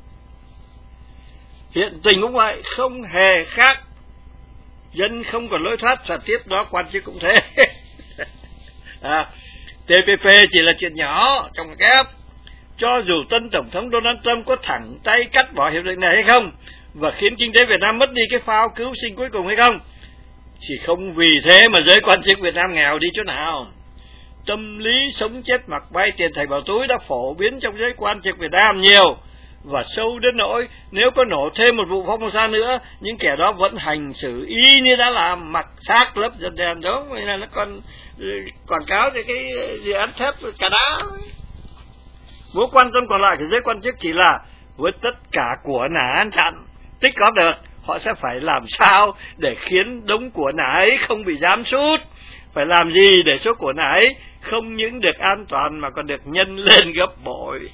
Hiện tình cũng vậy, không hề khác. Dân không còn lối thoát, và tiếp đó quan chức cũng thế. à, tê pê pê chỉ là chuyện nhỏ trong kép. Cho dù tân Tổng thống Donald Trump có thẳng tay cắt bỏ hiệp định này hay không, và khiến kinh tế Việt Nam mất đi cái phao cứu sinh cuối cùng hay không, chỉ không vì thế mà giới quan chức Việt Nam nghèo đi chỗ nào. Tâm lý sống chết mặc bay tiền thầy vào túi đã phổ biến trong giới quan chức Việt Nam nhiều, và sâu đến nỗi nếu có nổ thêm một vụ Formosa nữa, những kẻ đó vẫn hành xử y như đã làm, mặc xác lớp dần đèn đó. Vậy là nó còn quảng cáo cho cái dự án thép cả đá. Mối quan tâm còn lại của giới quan chức chỉ là với tất cả của nả ăn chặn tích góp được, họ sẽ phải làm sao để khiến đống của nả ấy không bị giám sút, phải làm gì để số của nả ấy không những được an toàn mà còn được nhân lên gấp bội.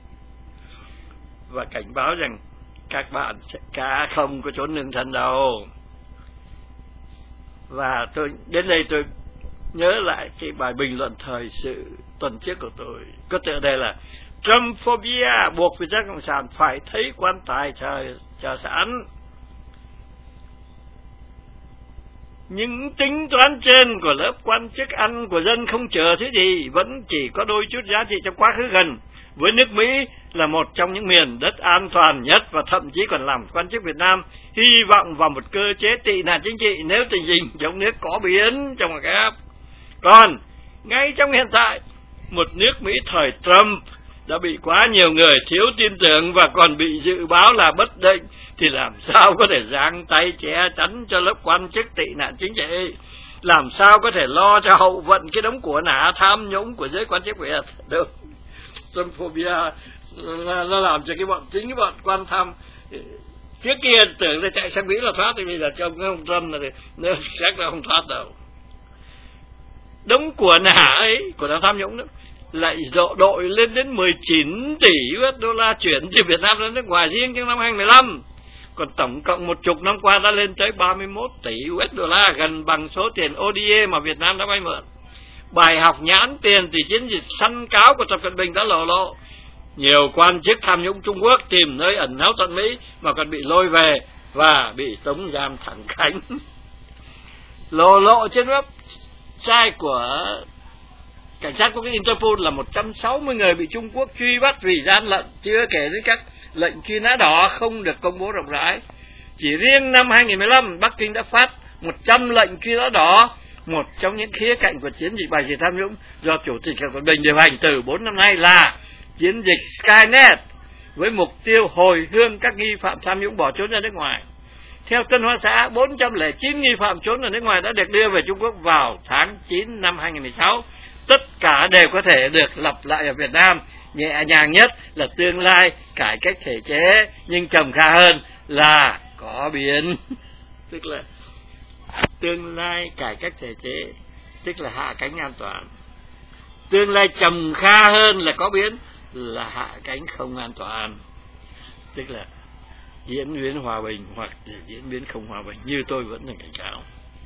Và cảnh báo rằng các bạn sẽ cá không có trốn lương thân đâu. Và tôi đến đây tôi nhớ lại cái bài bình luận thời sự tuần trước của tôi, có tựa đề là Trumphobia buộc Việt Nam Cộng sản phải thấy quan tài chờ, chờ sẵn. Những tính toán trên của lớp quan chức ăn của dân không chờ thứ gì, vẫn chỉ có đôi chút giá trị trong quá khứ gần. Với nước Mỹ là một trong những miền đất an toàn nhất, và thậm chí còn làm quan chức Việt Nam hy vọng vào một cơ chế tị nạn chính trị nếu tình hình trong nước có biến trong một cái áp. Còn ngay trong hiện tại, một nước Mỹ thời Trump đã bị quá nhiều người thiếu tin tưởng và còn bị dự báo là bất định, thì làm sao có thể giang tay che chắn cho lớp quan chức tị nạn chính trị? Làm sao có thể lo cho hậu vận cái đống của nả tham nhũng của giới quan chức Việt? Được. Trumphobia nó làm cho cái bọn chính cái bọn quan tham trước kia tưởng là chạy sang Mỹ là thoát, thì bây giờ cho ông Trump là nếu chắc là không thoát đâu. Đống của nả ấy, của nả tham nhũng đó, lại dội đội lên đến mười chín tỷ u ét đô la chuyển từ Việt Nam ra nước ngoài riêng trong năm hai không một năm. Còn tổng cộng một chục năm qua đã lên tới ba mươi mốt tỷ u ét đô la, gần bằng số tiền ô đê a mà Việt Nam đã vay mượn. Bài học nhãn tiền từ chiến dịch săn cáo của Tập Cận Bình đã lộ lộ. Nhiều quan chức tham nhũng Trung Quốc tìm nơi ẩn náu tận Mỹ mà còn bị lôi về và bị tống giam thẳng cánh. Lộ lộ trên website của cảnh sát quốc tế Interpol là một trăm sáu mươi người bị Trung Quốc truy bắt vì gian lận, chưa kể đến các lệnh truy nã đỏ không được công bố rộng rãi. Chỉ riêng năm hai không một lăm, Bắc Kinh đã phát một trăm lệnh truy nã đỏ, một trong những khía cạnh của chiến dịch bài trừ tham nhũng do Chủ tịch Tập Cận Bình điều hành từ bốn năm nay là chiến dịch Skynet, với mục tiêu hồi hương các nghi phạm tham nhũng bỏ trốn ra nước ngoài. Theo Tân Hoa Xã, bốn trăm lẻ chín nghi phạm trốn ở nước ngoài đã được đưa về Trung Quốc vào tháng chín năm hai không một sáu. Tất cả đều có thể được lặp lại ở Việt Nam. Nhẹ nhàng nhất là tương lai cải cách thể chế, nhưng trầm kha hơn là có biến. Tức là tương lai cải cách thể chế, tức là hạ cánh an toàn. Tương lai trầm kha hơn là có biến, là hạ cánh không an toàn. Tức là diễn biến hòa bình hoặc diễn biến không hòa bình, như tôi vẫn là cảnh cáo.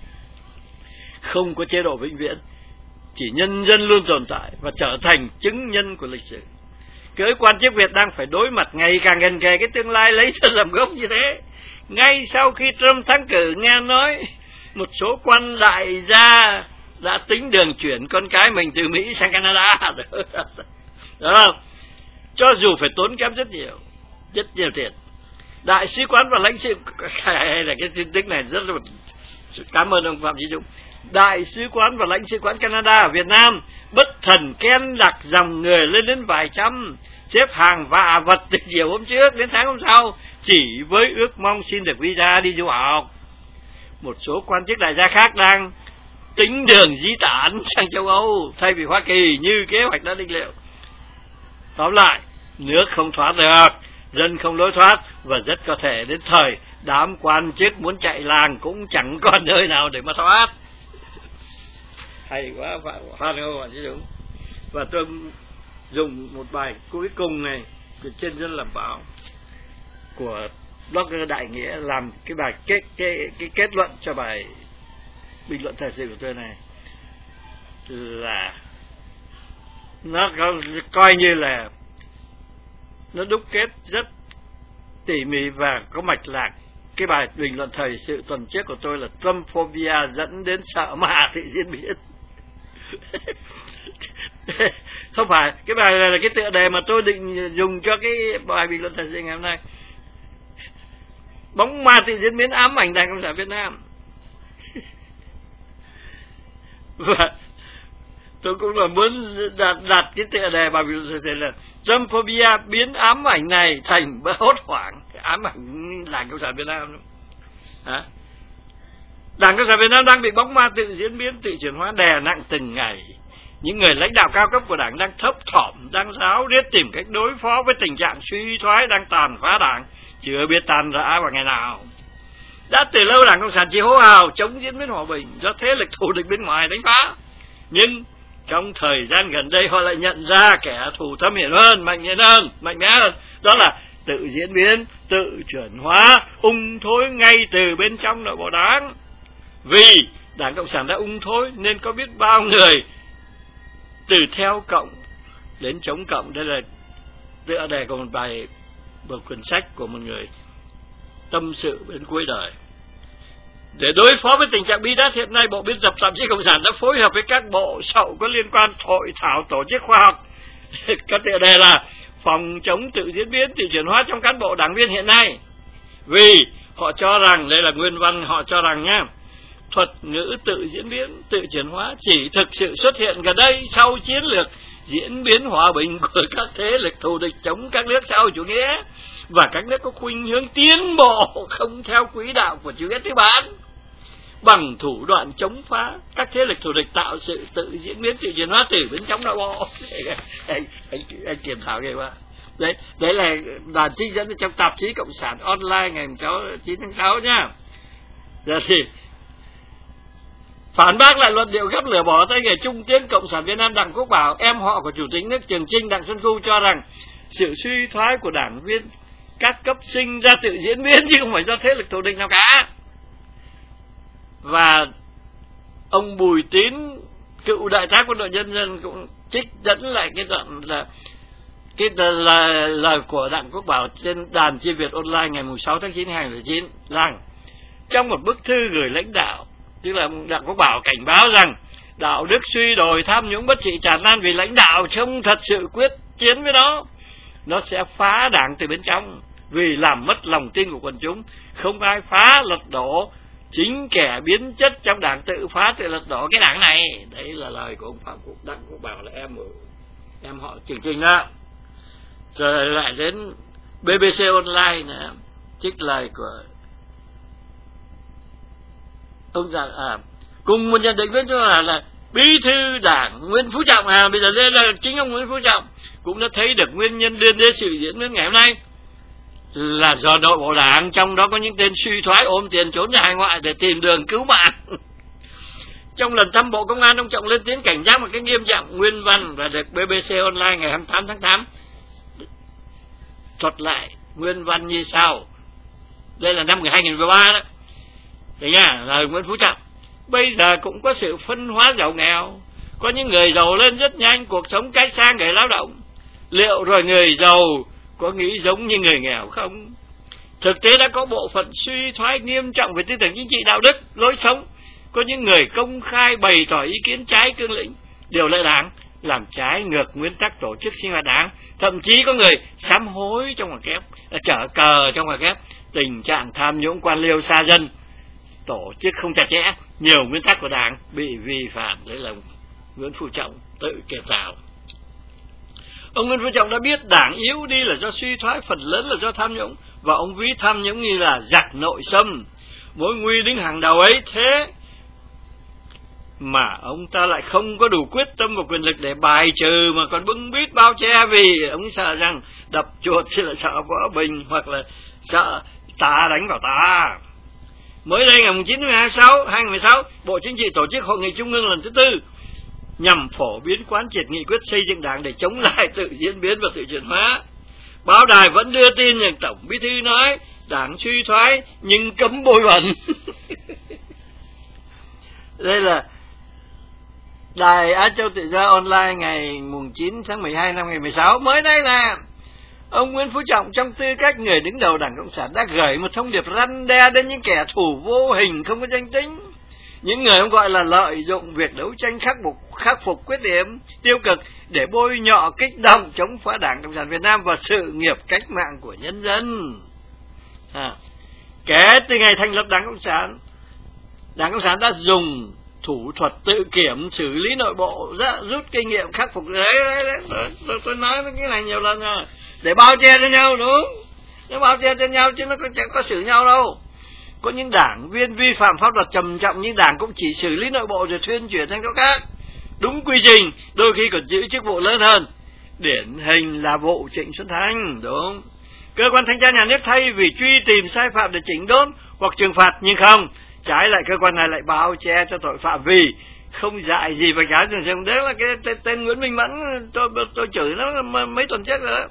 Không có chế độ vĩnh viễn, chỉ nhân dân luôn tồn tại và trở thành chứng nhân của lịch sử. Giới quan chức Việt đang phải đối mặt ngày càng gần kề cái tương lai lấy dân làm gốc như thế. Ngay sau khi Trump thắng cử, nghe nói một số quan đại gia đã tính đường chuyển con cái mình từ Mỹ sang Canada. Đúng không? Cho dù phải tốn kém rất nhiều, rất nhiều tiền. Đại sứ quán và lãnh sự, hay là cái tin tức này rất là cảm ơn ông Phạm Chí Dũng. Đại sứ quán và lãnh sự quán Canada ở Việt Nam bất thần ken đặt dòng người lên đến vài trăm, xếp hàng vạ vật từ chiều hôm trước đến sáng hôm sau, chỉ với ước mong xin được visa đi du học. Một số quan chức đại gia khác đang tính đường di tản sang châu Âu thay vì Hoa Kỳ như kế hoạch đã định liệu. Tóm lại, nước không thoát được, dân không lối thoát, và rất có thể đến thời đám quan chức muốn chạy làng cũng chẳng còn nơi nào để mà thoát. Hay quá, Phan Ngô bạn chứ đúng. Và tôi dùng một bài cuối cùng này của trên Dân Làm Báo của blogger Đại Nghĩa làm cái bài kết cái, cái kết luận cho bài bình luận thời sự của tôi này, là nó coi như là nó đúc kết rất tỉ mỉ và có mạch lạc. Cái bài bình luận thời sự tuần trước của tôi là Trumpphobia dẫn đến sợ ma thị diễn biến. Không phải, cái bài này là cái tựa đề mà tôi định dùng cho cái bài bình luận thời sự ngày hôm nay. Bóng ma thị diễn biến ám ảnh Đảng Cộng sản Việt Nam. Và tôi cũng là muốn đặt, đặt cái tựa đề bài bình luận thời sự là Trumpphobia biến ám ảnh này thành hốt hoảng, ám ảnh Đảng Cộng sản Việt Nam. Hả? Đảng Cộng sản Việt Nam đang bị bóng ma tự diễn biến, tự chuyển hóa đè nặng từng ngày. Những người lãnh đạo cao cấp của Đảng đang thấp thỏm, đang ráo riết tìm cách đối phó với tình trạng suy thoái đang tàn phá Đảng, chưa biết tan rã vào ngày nào. Đã từ lâu Đảng Cộng sản chỉ hô hào chống diễn biến hòa bình do thế lực thù địch bên ngoài đánh phá. Nhưng trong thời gian gần đây họ lại nhận ra kẻ thù thâm hiểm hơn, mạnh mẽ hơn, mạnh mẽ hơn, đó là tự diễn biến, tự chuyển hóa, ung thối ngay từ bên trong nội bộ Đảng. Vì Đảng Cộng sản đã ung thối nên có biết bao người từ theo cộng đến chống cộng. Đây là tựa đề của một bài, một quyển sách của một người tâm sự đến cuối đời. Để đối phó với tình trạng bi đát hiện nay, Bộ Biên tập Tạp chí Cộng sản đã phối hợp với các bộ sậu có liên quan hội thảo tổ chức khoa học. Có tựa đề là phòng chống tự diễn biến, tự chuyển hóa trong cán bộ đảng viên hiện nay. Vì họ cho rằng, đây là nguyên văn, họ cho rằng nhá, thuật ngữ tự diễn biến, tự chuyển hóa chỉ thực sự xuất hiện gần đây sau chiến lược diễn biến hòa bình của các thế lực thù địch chống các nước xã hội chủ nghĩa và các nước có khuynh hướng tiến bộ không theo quỹ đạo của chủ nghĩa tư bản. Bằng thủ đoạn chống phá, các thế lực thù địch tạo sự tự diễn biến, tự chuyển hóa từ bên trong nội bộ. anh, anh, anh kiểm thảo ghê quá. Đấy, đấy là đoàn trích dẫn trong tạp chí Cộng sản online ngày chín tháng sáu nhá. Giờ thì phản bác lại luận điệu gấp lửa bỏ tay nghề Trung tiến Cộng sản Việt Nam Đặng Quốc Bảo, em họ của Chủ tịch nước Trường Chinh Đặng Xuân Khu, cho rằng sự suy thoái của đảng viên các cấp sinh ra tự diễn biến chứ không phải do thế lực thù địch nào cả. Và ông Bùi Tín, cựu đại tá quân đội nhân dân, cũng trích dẫn lại cái đoạn là cái là lời của Đặng Quốc Bảo trên đàn Chi Việt Online ngày sáu tháng chín năm hai nghìn không trăm lẻ chín rằng trong một bức thư gửi lãnh đạo, tức là Đặng Quốc Bảo cảnh báo rằng đạo đức suy đồi, tham nhũng bất trị tràn lan vì lãnh đạo không thật sự quyết chiến với nó, nó sẽ phá đảng từ bên trong, vì làm mất lòng tin của quần chúng. Không ai phá lật đổ, chính kẻ biến chất trong đảng tự phá tự lật đổ cái đảng này. Đấy là lời của ông Phạm Quốc Đặng Quốc Bảo, là em em họ Trường Chinh đó. Rồi lại đến bê bê xê Online nữa, trích lời của ông rằng à, cùng một nhận định với chúng là, là bí thư đảng Nguyễn Phú Trọng, à bây giờ đây là chính ông Nguyễn Phú Trọng cũng đã thấy được nguyên nhân liên đến sự diễn biến ngày hôm nay là do nội bộ đảng, trong đó có những tên suy thoái ôm tiền trốn ra hải ngoại để tìm đường cứu mạng. Trong lần thăm Bộ Công an, ông Trọng lên tiếng cảnh giác một cách nghiêm trọng. Nguyên văn và được bê bê xê Online ngày hai mươi tám tháng tám thuật lại nguyên văn như sau. Đây là năm hai nghìn không trăm mười ba đó. Đấy nha, là Nguyễn Phú Trọng. Bây giờ cũng có sự phân hóa giàu nghèo, có những người giàu lên rất nhanh, cuộc sống cách xa người lao động. Liệu rồi người giàu có nghĩ giống như người nghèo không? Thực tế đã có bộ phận suy thoái nghiêm trọng về tư tưởng chính trị, đạo đức, lối sống. Có những người công khai bày tỏ ý kiến trái cương lĩnh, điều lệ đảng, làm trái ngược nguyên tắc tổ chức sinh hoạt đảng. Thậm chí có người sám hối trong ngoặc kép, chở cờ trong ngoặc kép. Tình trạng tham nhũng, quan liêu xa dân, tổ chức không chặt chẽ, nhiều nguyên tắc của đảng bị vi phạm. Đấy là Nguyễn Phú Trọng tự kể tạo. Ông Nguyễn Phú Trọng đã biết đảng yếu đi là do suy thoái, phần lớn là do tham nhũng, và ông ví tham nhũng như là giặc nội xâm, mối nguy đứng hàng đầu ấy. Thế mà ông ta lại không có đủ quyết tâm và quyền lực để bài trừ, mà còn bưng bít bao che vì ông sợ rằng đập chuột thì là sợ vỡ bình, hoặc là sợ ta đánh vào ta. Mới đây ngày chín tháng hai năm hai sáu, Bộ Chính trị tổ chức Hội nghị Trung ương lần thứ tư nhằm phổ biến quán triệt nghị quyết xây dựng Đảng để chống lại tự diễn biến và tự chuyển hóa. Báo đài vẫn đưa tin rằng Tổng Bí thư nói Đảng suy thoái nhưng cấm bôi bẩn. Đây là Đài Á Châu Tự Do Online ngày chín tháng mười hai năm hai nghìn không trăm mười sáu. Mới đây là ông Nguyễn Phú Trọng trong tư cách người đứng đầu Đảng Cộng sản đã gửi một thông điệp răn đe đến những kẻ thù vô hình không có danh tính, những người ông gọi là lợi dụng việc đấu tranh khắc phục, khắc phục khuyết điểm tiêu cực để bôi nhọ kích động chống phá Đảng Cộng sản Việt Nam và sự nghiệp cách mạng của nhân dân. À, kể từ ngày thành lập Đảng Cộng sản, Đảng Cộng sản đã dùng thủ thuật tự kiểm xử lý nội bộ, rút kinh nghiệm khắc phục. Đấy, đấy, đấy. Tôi, tôi, tôi nói cái này nhiều lần rồi, để bao che cho nhau, đúng, để bao che cho nhau chứ nó có, chẳng có xử nhau đâu. Có những đảng viên vi phạm pháp luật trầm trọng, nhưng Đảng cũng chỉ xử lý nội bộ rồi thuyên chuyển sang chỗ khác, đúng quy trình, đôi khi còn giữ chức vụ lớn hơn. Điển hình là vụ Trịnh Xuân Thanh, đúng. Cơ quan thanh tra nhà nước thay vì truy tìm sai phạm để chỉnh đốn hoặc trừng phạt, nhưng không, trái lại cơ quan này lại bao che cho tội phạm vì không dạy gì và trả thường thường. Đấy là cái tên, tên Nguyễn Minh Mẫn, tôi tôi chửi nó mấy tuần trước rồi đó.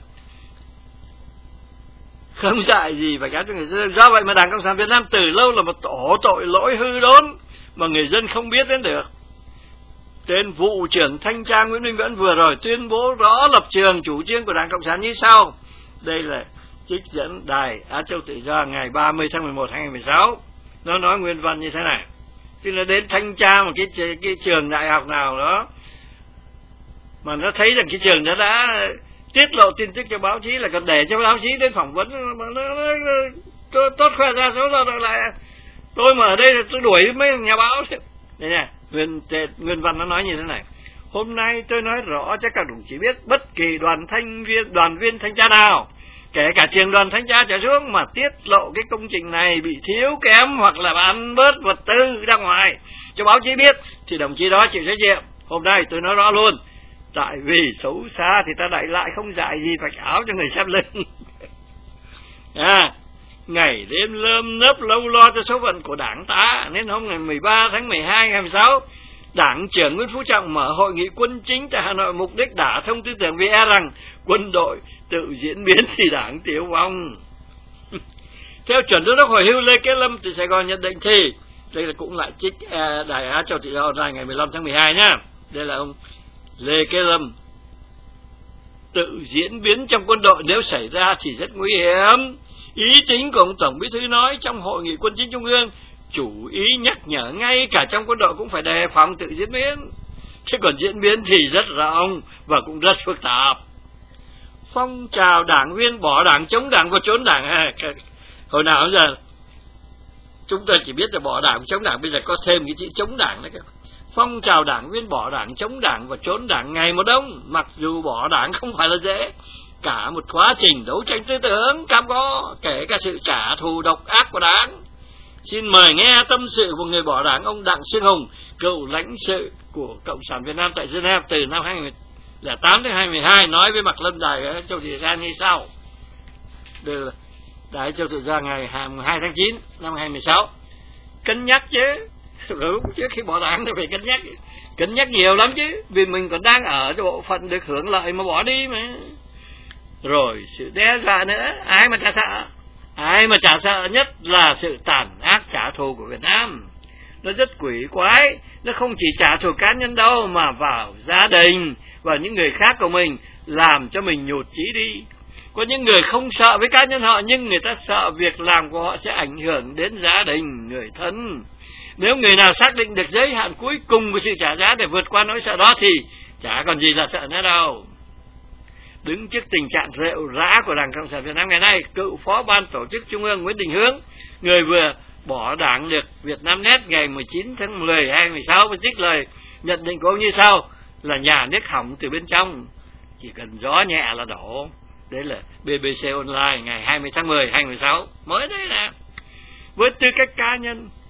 Không dạy gì và trả cho người dân. Do vậy mà Đảng Cộng sản Việt Nam từ lâu là một tổ tội lỗi hư đốn mà người dân không biết đến được. Tên vụ trưởng thanh tra Nguyễn Minh Mẫn vừa rồi tuyên bố rõ lập trường chủ trương của Đảng Cộng sản như sau. Đây là trích dẫn Đài Á Châu Tự Do ngày ba mươi tháng mười một năm hai nghìn không trăm mười sáu. Nó nói nguyên văn như thế này. Tức là đến thanh tra một cái, cái trường đại học nào đó mà nó thấy rằng cái trường đó đã tiết lộ tin tức cho báo chí, là còn để cho báo chí đến phỏng vấn, nó, nó, nó, nó, tốt khoe ra số rồi lại tôi mà ở đây là tôi đuổi mấy nhà báo. Đây nè, nguyên, nguyên văn nó nói như thế này. Hôm nay tôi nói rõ cho các đồng chí biết, bất kỳ đoàn thanh viên đoàn viên thanh tra nào, kể cả trường đoàn thanh tra trở xuống, mà tiết lộ cái công trình này bị thiếu kém hoặc là ăn bớt vật tư ra ngoài cho báo chí biết, thì đồng chí đó chịu trách nhiệm. Hôm nay tôi nói rõ luôn, tại vì xấu xa thì ta đẩy lại, không dạy gì vạch áo cho người xem lưng. À, ngày đêm lơm nớp lâu lo cho số phận của Đảng ta, nên hôm ngày mười ba tháng mười hai ngày mười sáu, Đảng trưởng Nguyễn Phú Trọng mở hội nghị quân chính tại Hà Nội, mục đích đả thông tư tưởng vì e rằng quân đội tự diễn biến thì Đảng tiêu vong. Theo chuẩn đốc đốc hồi hưu Lê Kế Lâm từ Sài Gòn nhận định thì, đây là cũng lại trích Đài Á Châu Tự Do Online ngày mười lăm tháng mười hai nhá. Đây là ông Lê Kế Lâm. Tự diễn biến trong quân đội nếu xảy ra thì rất nguy hiểm. Ý chính của ông Tổng Bí thư nói trong hội nghị quân chính trung ương, chủ ý nhắc nhở ngay cả trong quân đội cũng phải đề phòng tự diễn biến. Chứ còn diễn biến thì rất rộng và cũng rất phức tạp. Phong trào đảng viên bỏ Đảng, chống Đảng và trốn Đảng. À, hồi nào giờ chúng ta chỉ biết là bỏ Đảng, chống Đảng, bây giờ có thêm cái chữ chống Đảng nữa. Phong trào đảng viên bỏ Đảng, chống Đảng và trốn Đảng ngày một đông. Mặc dù bỏ Đảng không phải là dễ, cả một quá trình đấu tranh tư tưởng cam go, kể cả sự trả thù độc ác của Đảng. Xin mời nghe tâm sự của người bỏ Đảng, ông Đặng Xương Hùng, cựu lãnh sự của Cộng sản Việt Nam tại Geneva từ năm hai nghìn không trăm lẻ tám đến hai nghìn không trăm mười hai, nói với Mạc Lâm Đài ở Châu Tự Do như sau. Đây là Đài Châu Tự Do ngày hai tháng chín năm hai nghìn không trăm mười sáu. Cân nhắc chứ, lúc trước khi bỏ Đảng thì phải cân nhắc, cân nhắc nhiều lắm chứ, vì mình còn đang ở cái bộ phận được hưởng lợi mà bỏ đi mà. Rồi sự đe dọa nữa, ai mà chả sợ, ai mà chả sợ nhất là sự tàn ác trả thù của Việt Nam. Nó rất quỷ quái, nó không chỉ trả thù cá nhân đâu mà vào gia đình và những người khác của mình, làm cho mình nhụt chí đi. Có những người không sợ với cá nhân họ, nhưng người ta sợ việc làm của họ sẽ ảnh hưởng đến gia đình, người thân. Nếu người nào xác định được giới hạn cuối cùng của sự trả giá để vượt qua nỗi sợ đó thì chả còn gì là sợ nữa đâu. Đứng trước tình trạng rệu rã của Đảng Cộng sản Việt Nam ngày nay, cựu phó ban tổ chức Trung ương Nguyễn Đình Hướng, người vừa bỏ Đảng được Vietnamnet ngày mười chín tháng mười hai nghìn không trăm mười sáu, và trích lời nhận định của ông như sau, là nhà nước hỏng từ bên trong, chỉ cần gió nhẹ là đổ. Đấy là bê bê xê Online ngày hai mươi tháng mười hai nghìn không trăm mười sáu. Mới đây nè. Với tư cách cá nhân,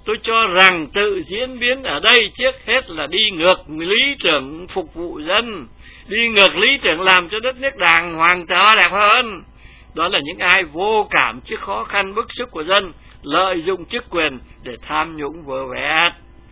Tôi cho rằng tự diễn biến ở đây trước hết là đi ngược lý tưởng phục vụ dân, đi ngược lý tưởng làm cho đất nước đàng hoàng trở đẹp hơn. Đó là những ai vô cảm trước khó khăn bức xúc của dân, lợi dụng chức quyền để tham nhũng vơ vét.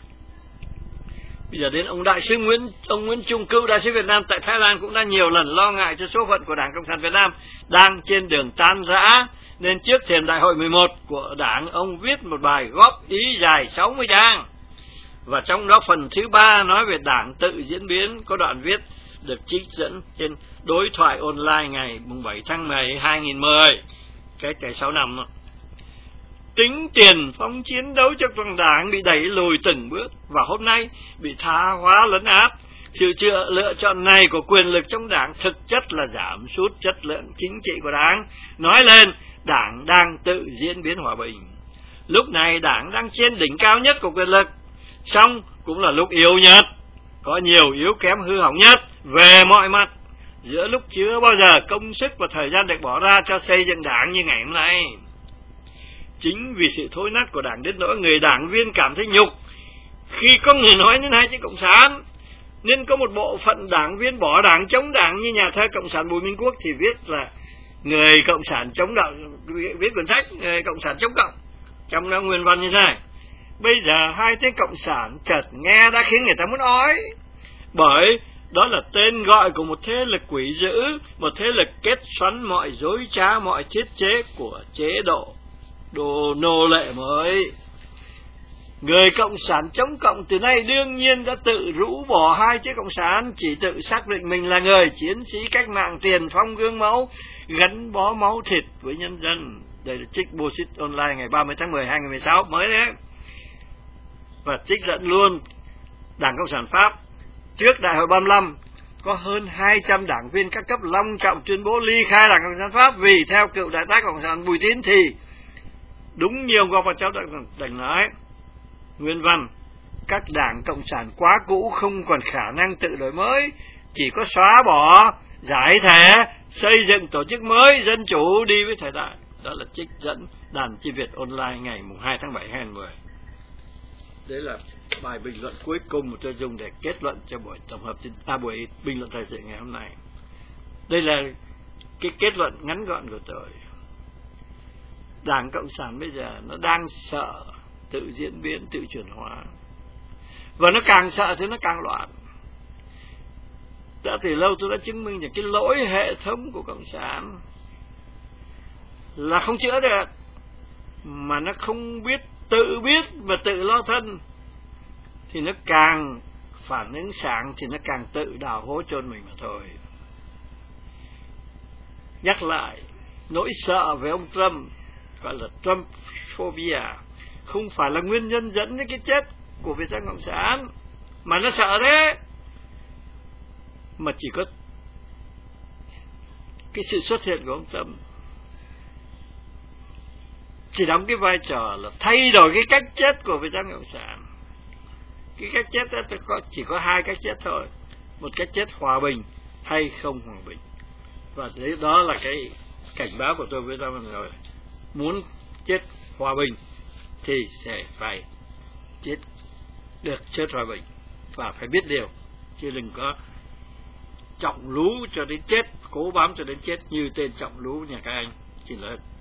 Bây giờ đến ông đại sứ Nguyễn ông Nguyễn Trung Cựu đại sứ Việt Nam tại Thái Lan cũng đã nhiều lần lo ngại cho số phận của Đảng Cộng sản Việt Nam đang trên đường tan rã, nên trước thềm đại hội mười một của Đảng, ông viết một bài góp ý dài sáu mươi trang. Và trong đó phần thứ ba nói về Đảng tự diễn biến, có đoạn viết được trích dẫn trên đối thoại online ngày bảy tháng mười hai nghìn mười, cái cái sáu năm đó. Tính tiền phong chiến đấu cho toàn Đảng bị đẩy lùi từng bước và hôm nay bị tha hóa lấn át. Sự chữa lựa chọn này của quyền lực trong Đảng thực chất là giảm sút chất lượng chính trị của Đảng. Nói lên, Đảng đang tự diễn biến hòa bình. Lúc này Đảng đang trên đỉnh cao nhất của quyền lực, song cũng là lúc yếu nhất, có nhiều yếu kém hư hỏng nhất về mọi mặt. Giữa lúc chưa bao giờ công sức và thời gian được bỏ ra cho xây dựng Đảng như ngày hôm nay. Chính vì sự thối nát của Đảng đến nỗi người đảng viên cảm thấy nhục khi có người nói đến hai chữ Cộng sản, nên có một bộ phận đảng viên bỏ Đảng chống Đảng, như nhà thơ Cộng sản Bùi Minh Quốc thì viết là người Cộng sản chống đạo, viết cuốn sách người Cộng sản chống Cộng, trong đó nguyên văn như thế này: bây giờ hai tiếng Cộng sản chợt nghe đã khiến người ta muốn ói, bởi đó là tên gọi của một thế lực quỷ dữ, một thế lực kết xoắn mọi dối trá, mọi thiết chế của chế độ đồ nô lệ mới. Người Cộng sản chống Cộng từ nay đương nhiên đã tự rũ bỏ hai chữ Cộng sản, chỉ tự xác định mình là người chiến sĩ cách mạng tiền phong gương mẫu, gắn bó máu thịt với nhân dân. Đây là trích Bullshit Online ngày ba mươi tháng mười hai nghìn mười sáu mới đấy. Và trích dẫn luôn Đảng Cộng sản Pháp trước đại hội ba mươi lăm, có hơn hai trăm đảng viên các cấp long trọng tuyên bố ly khai Đảng Cộng sản Pháp, vì theo cựu đại tá Cộng sản Bùi Tín thì đúng nhiều gọt vào cháu đành nói nguyên văn: các đảng Cộng sản quá cũ không còn khả năng tự đổi mới, chỉ có xóa bỏ, giải thể, xây dựng tổ chức mới, dân chủ đi với thời đại. Đó là trích dẫn Đàn Chi Việt Online ngày hai tháng bảy hai nghìn mười. Đấy là bài bình luận cuối cùng mà tôi dùng để kết luận cho buổi tổng hợp à, buổi bình luận thời sự ngày hôm nay. Đây là cái kết luận ngắn gọn của tôi. Đảng Cộng sản bây giờ nó đang sợ tự diễn biến, tự chuyển hóa, và nó càng sợ thì nó càng loạn. Đã từ lâu tôi đã chứng minh là cái lỗi hệ thống của Cộng sản là không chữa được, mà nó không biết tự biết và tự lo thân, thì nó càng phản ứng sáng thì nó càng tự đào hố chôn mình mà thôi. Nhắc lại, nỗi sợ về ông Trump, gọi là Trumphobia, không phải là nguyên nhân dẫn đến cái chết của Việt Nam Cộng sản, mà nó sợ thế, mà chỉ có cái sự xuất hiện của ông Trump chỉ đóng cái vai trò là thay đổi cái cách chết của Việt Nam Cộng sản. Cái cách chết đó chỉ có hai cách chết thôi: một cách chết hòa bình hay không hòa bình. Và đấy, đó là cái cảnh báo của tôi với các bạn rồi. Muốn chết hòa bình thì sẽ phải chết được chết hòa bình, và phải biết điều, chứ đừng có trọng lú cho đến chết, cố bám cho đến chết như tên trọng lú nhà các anh. Xin lỗi.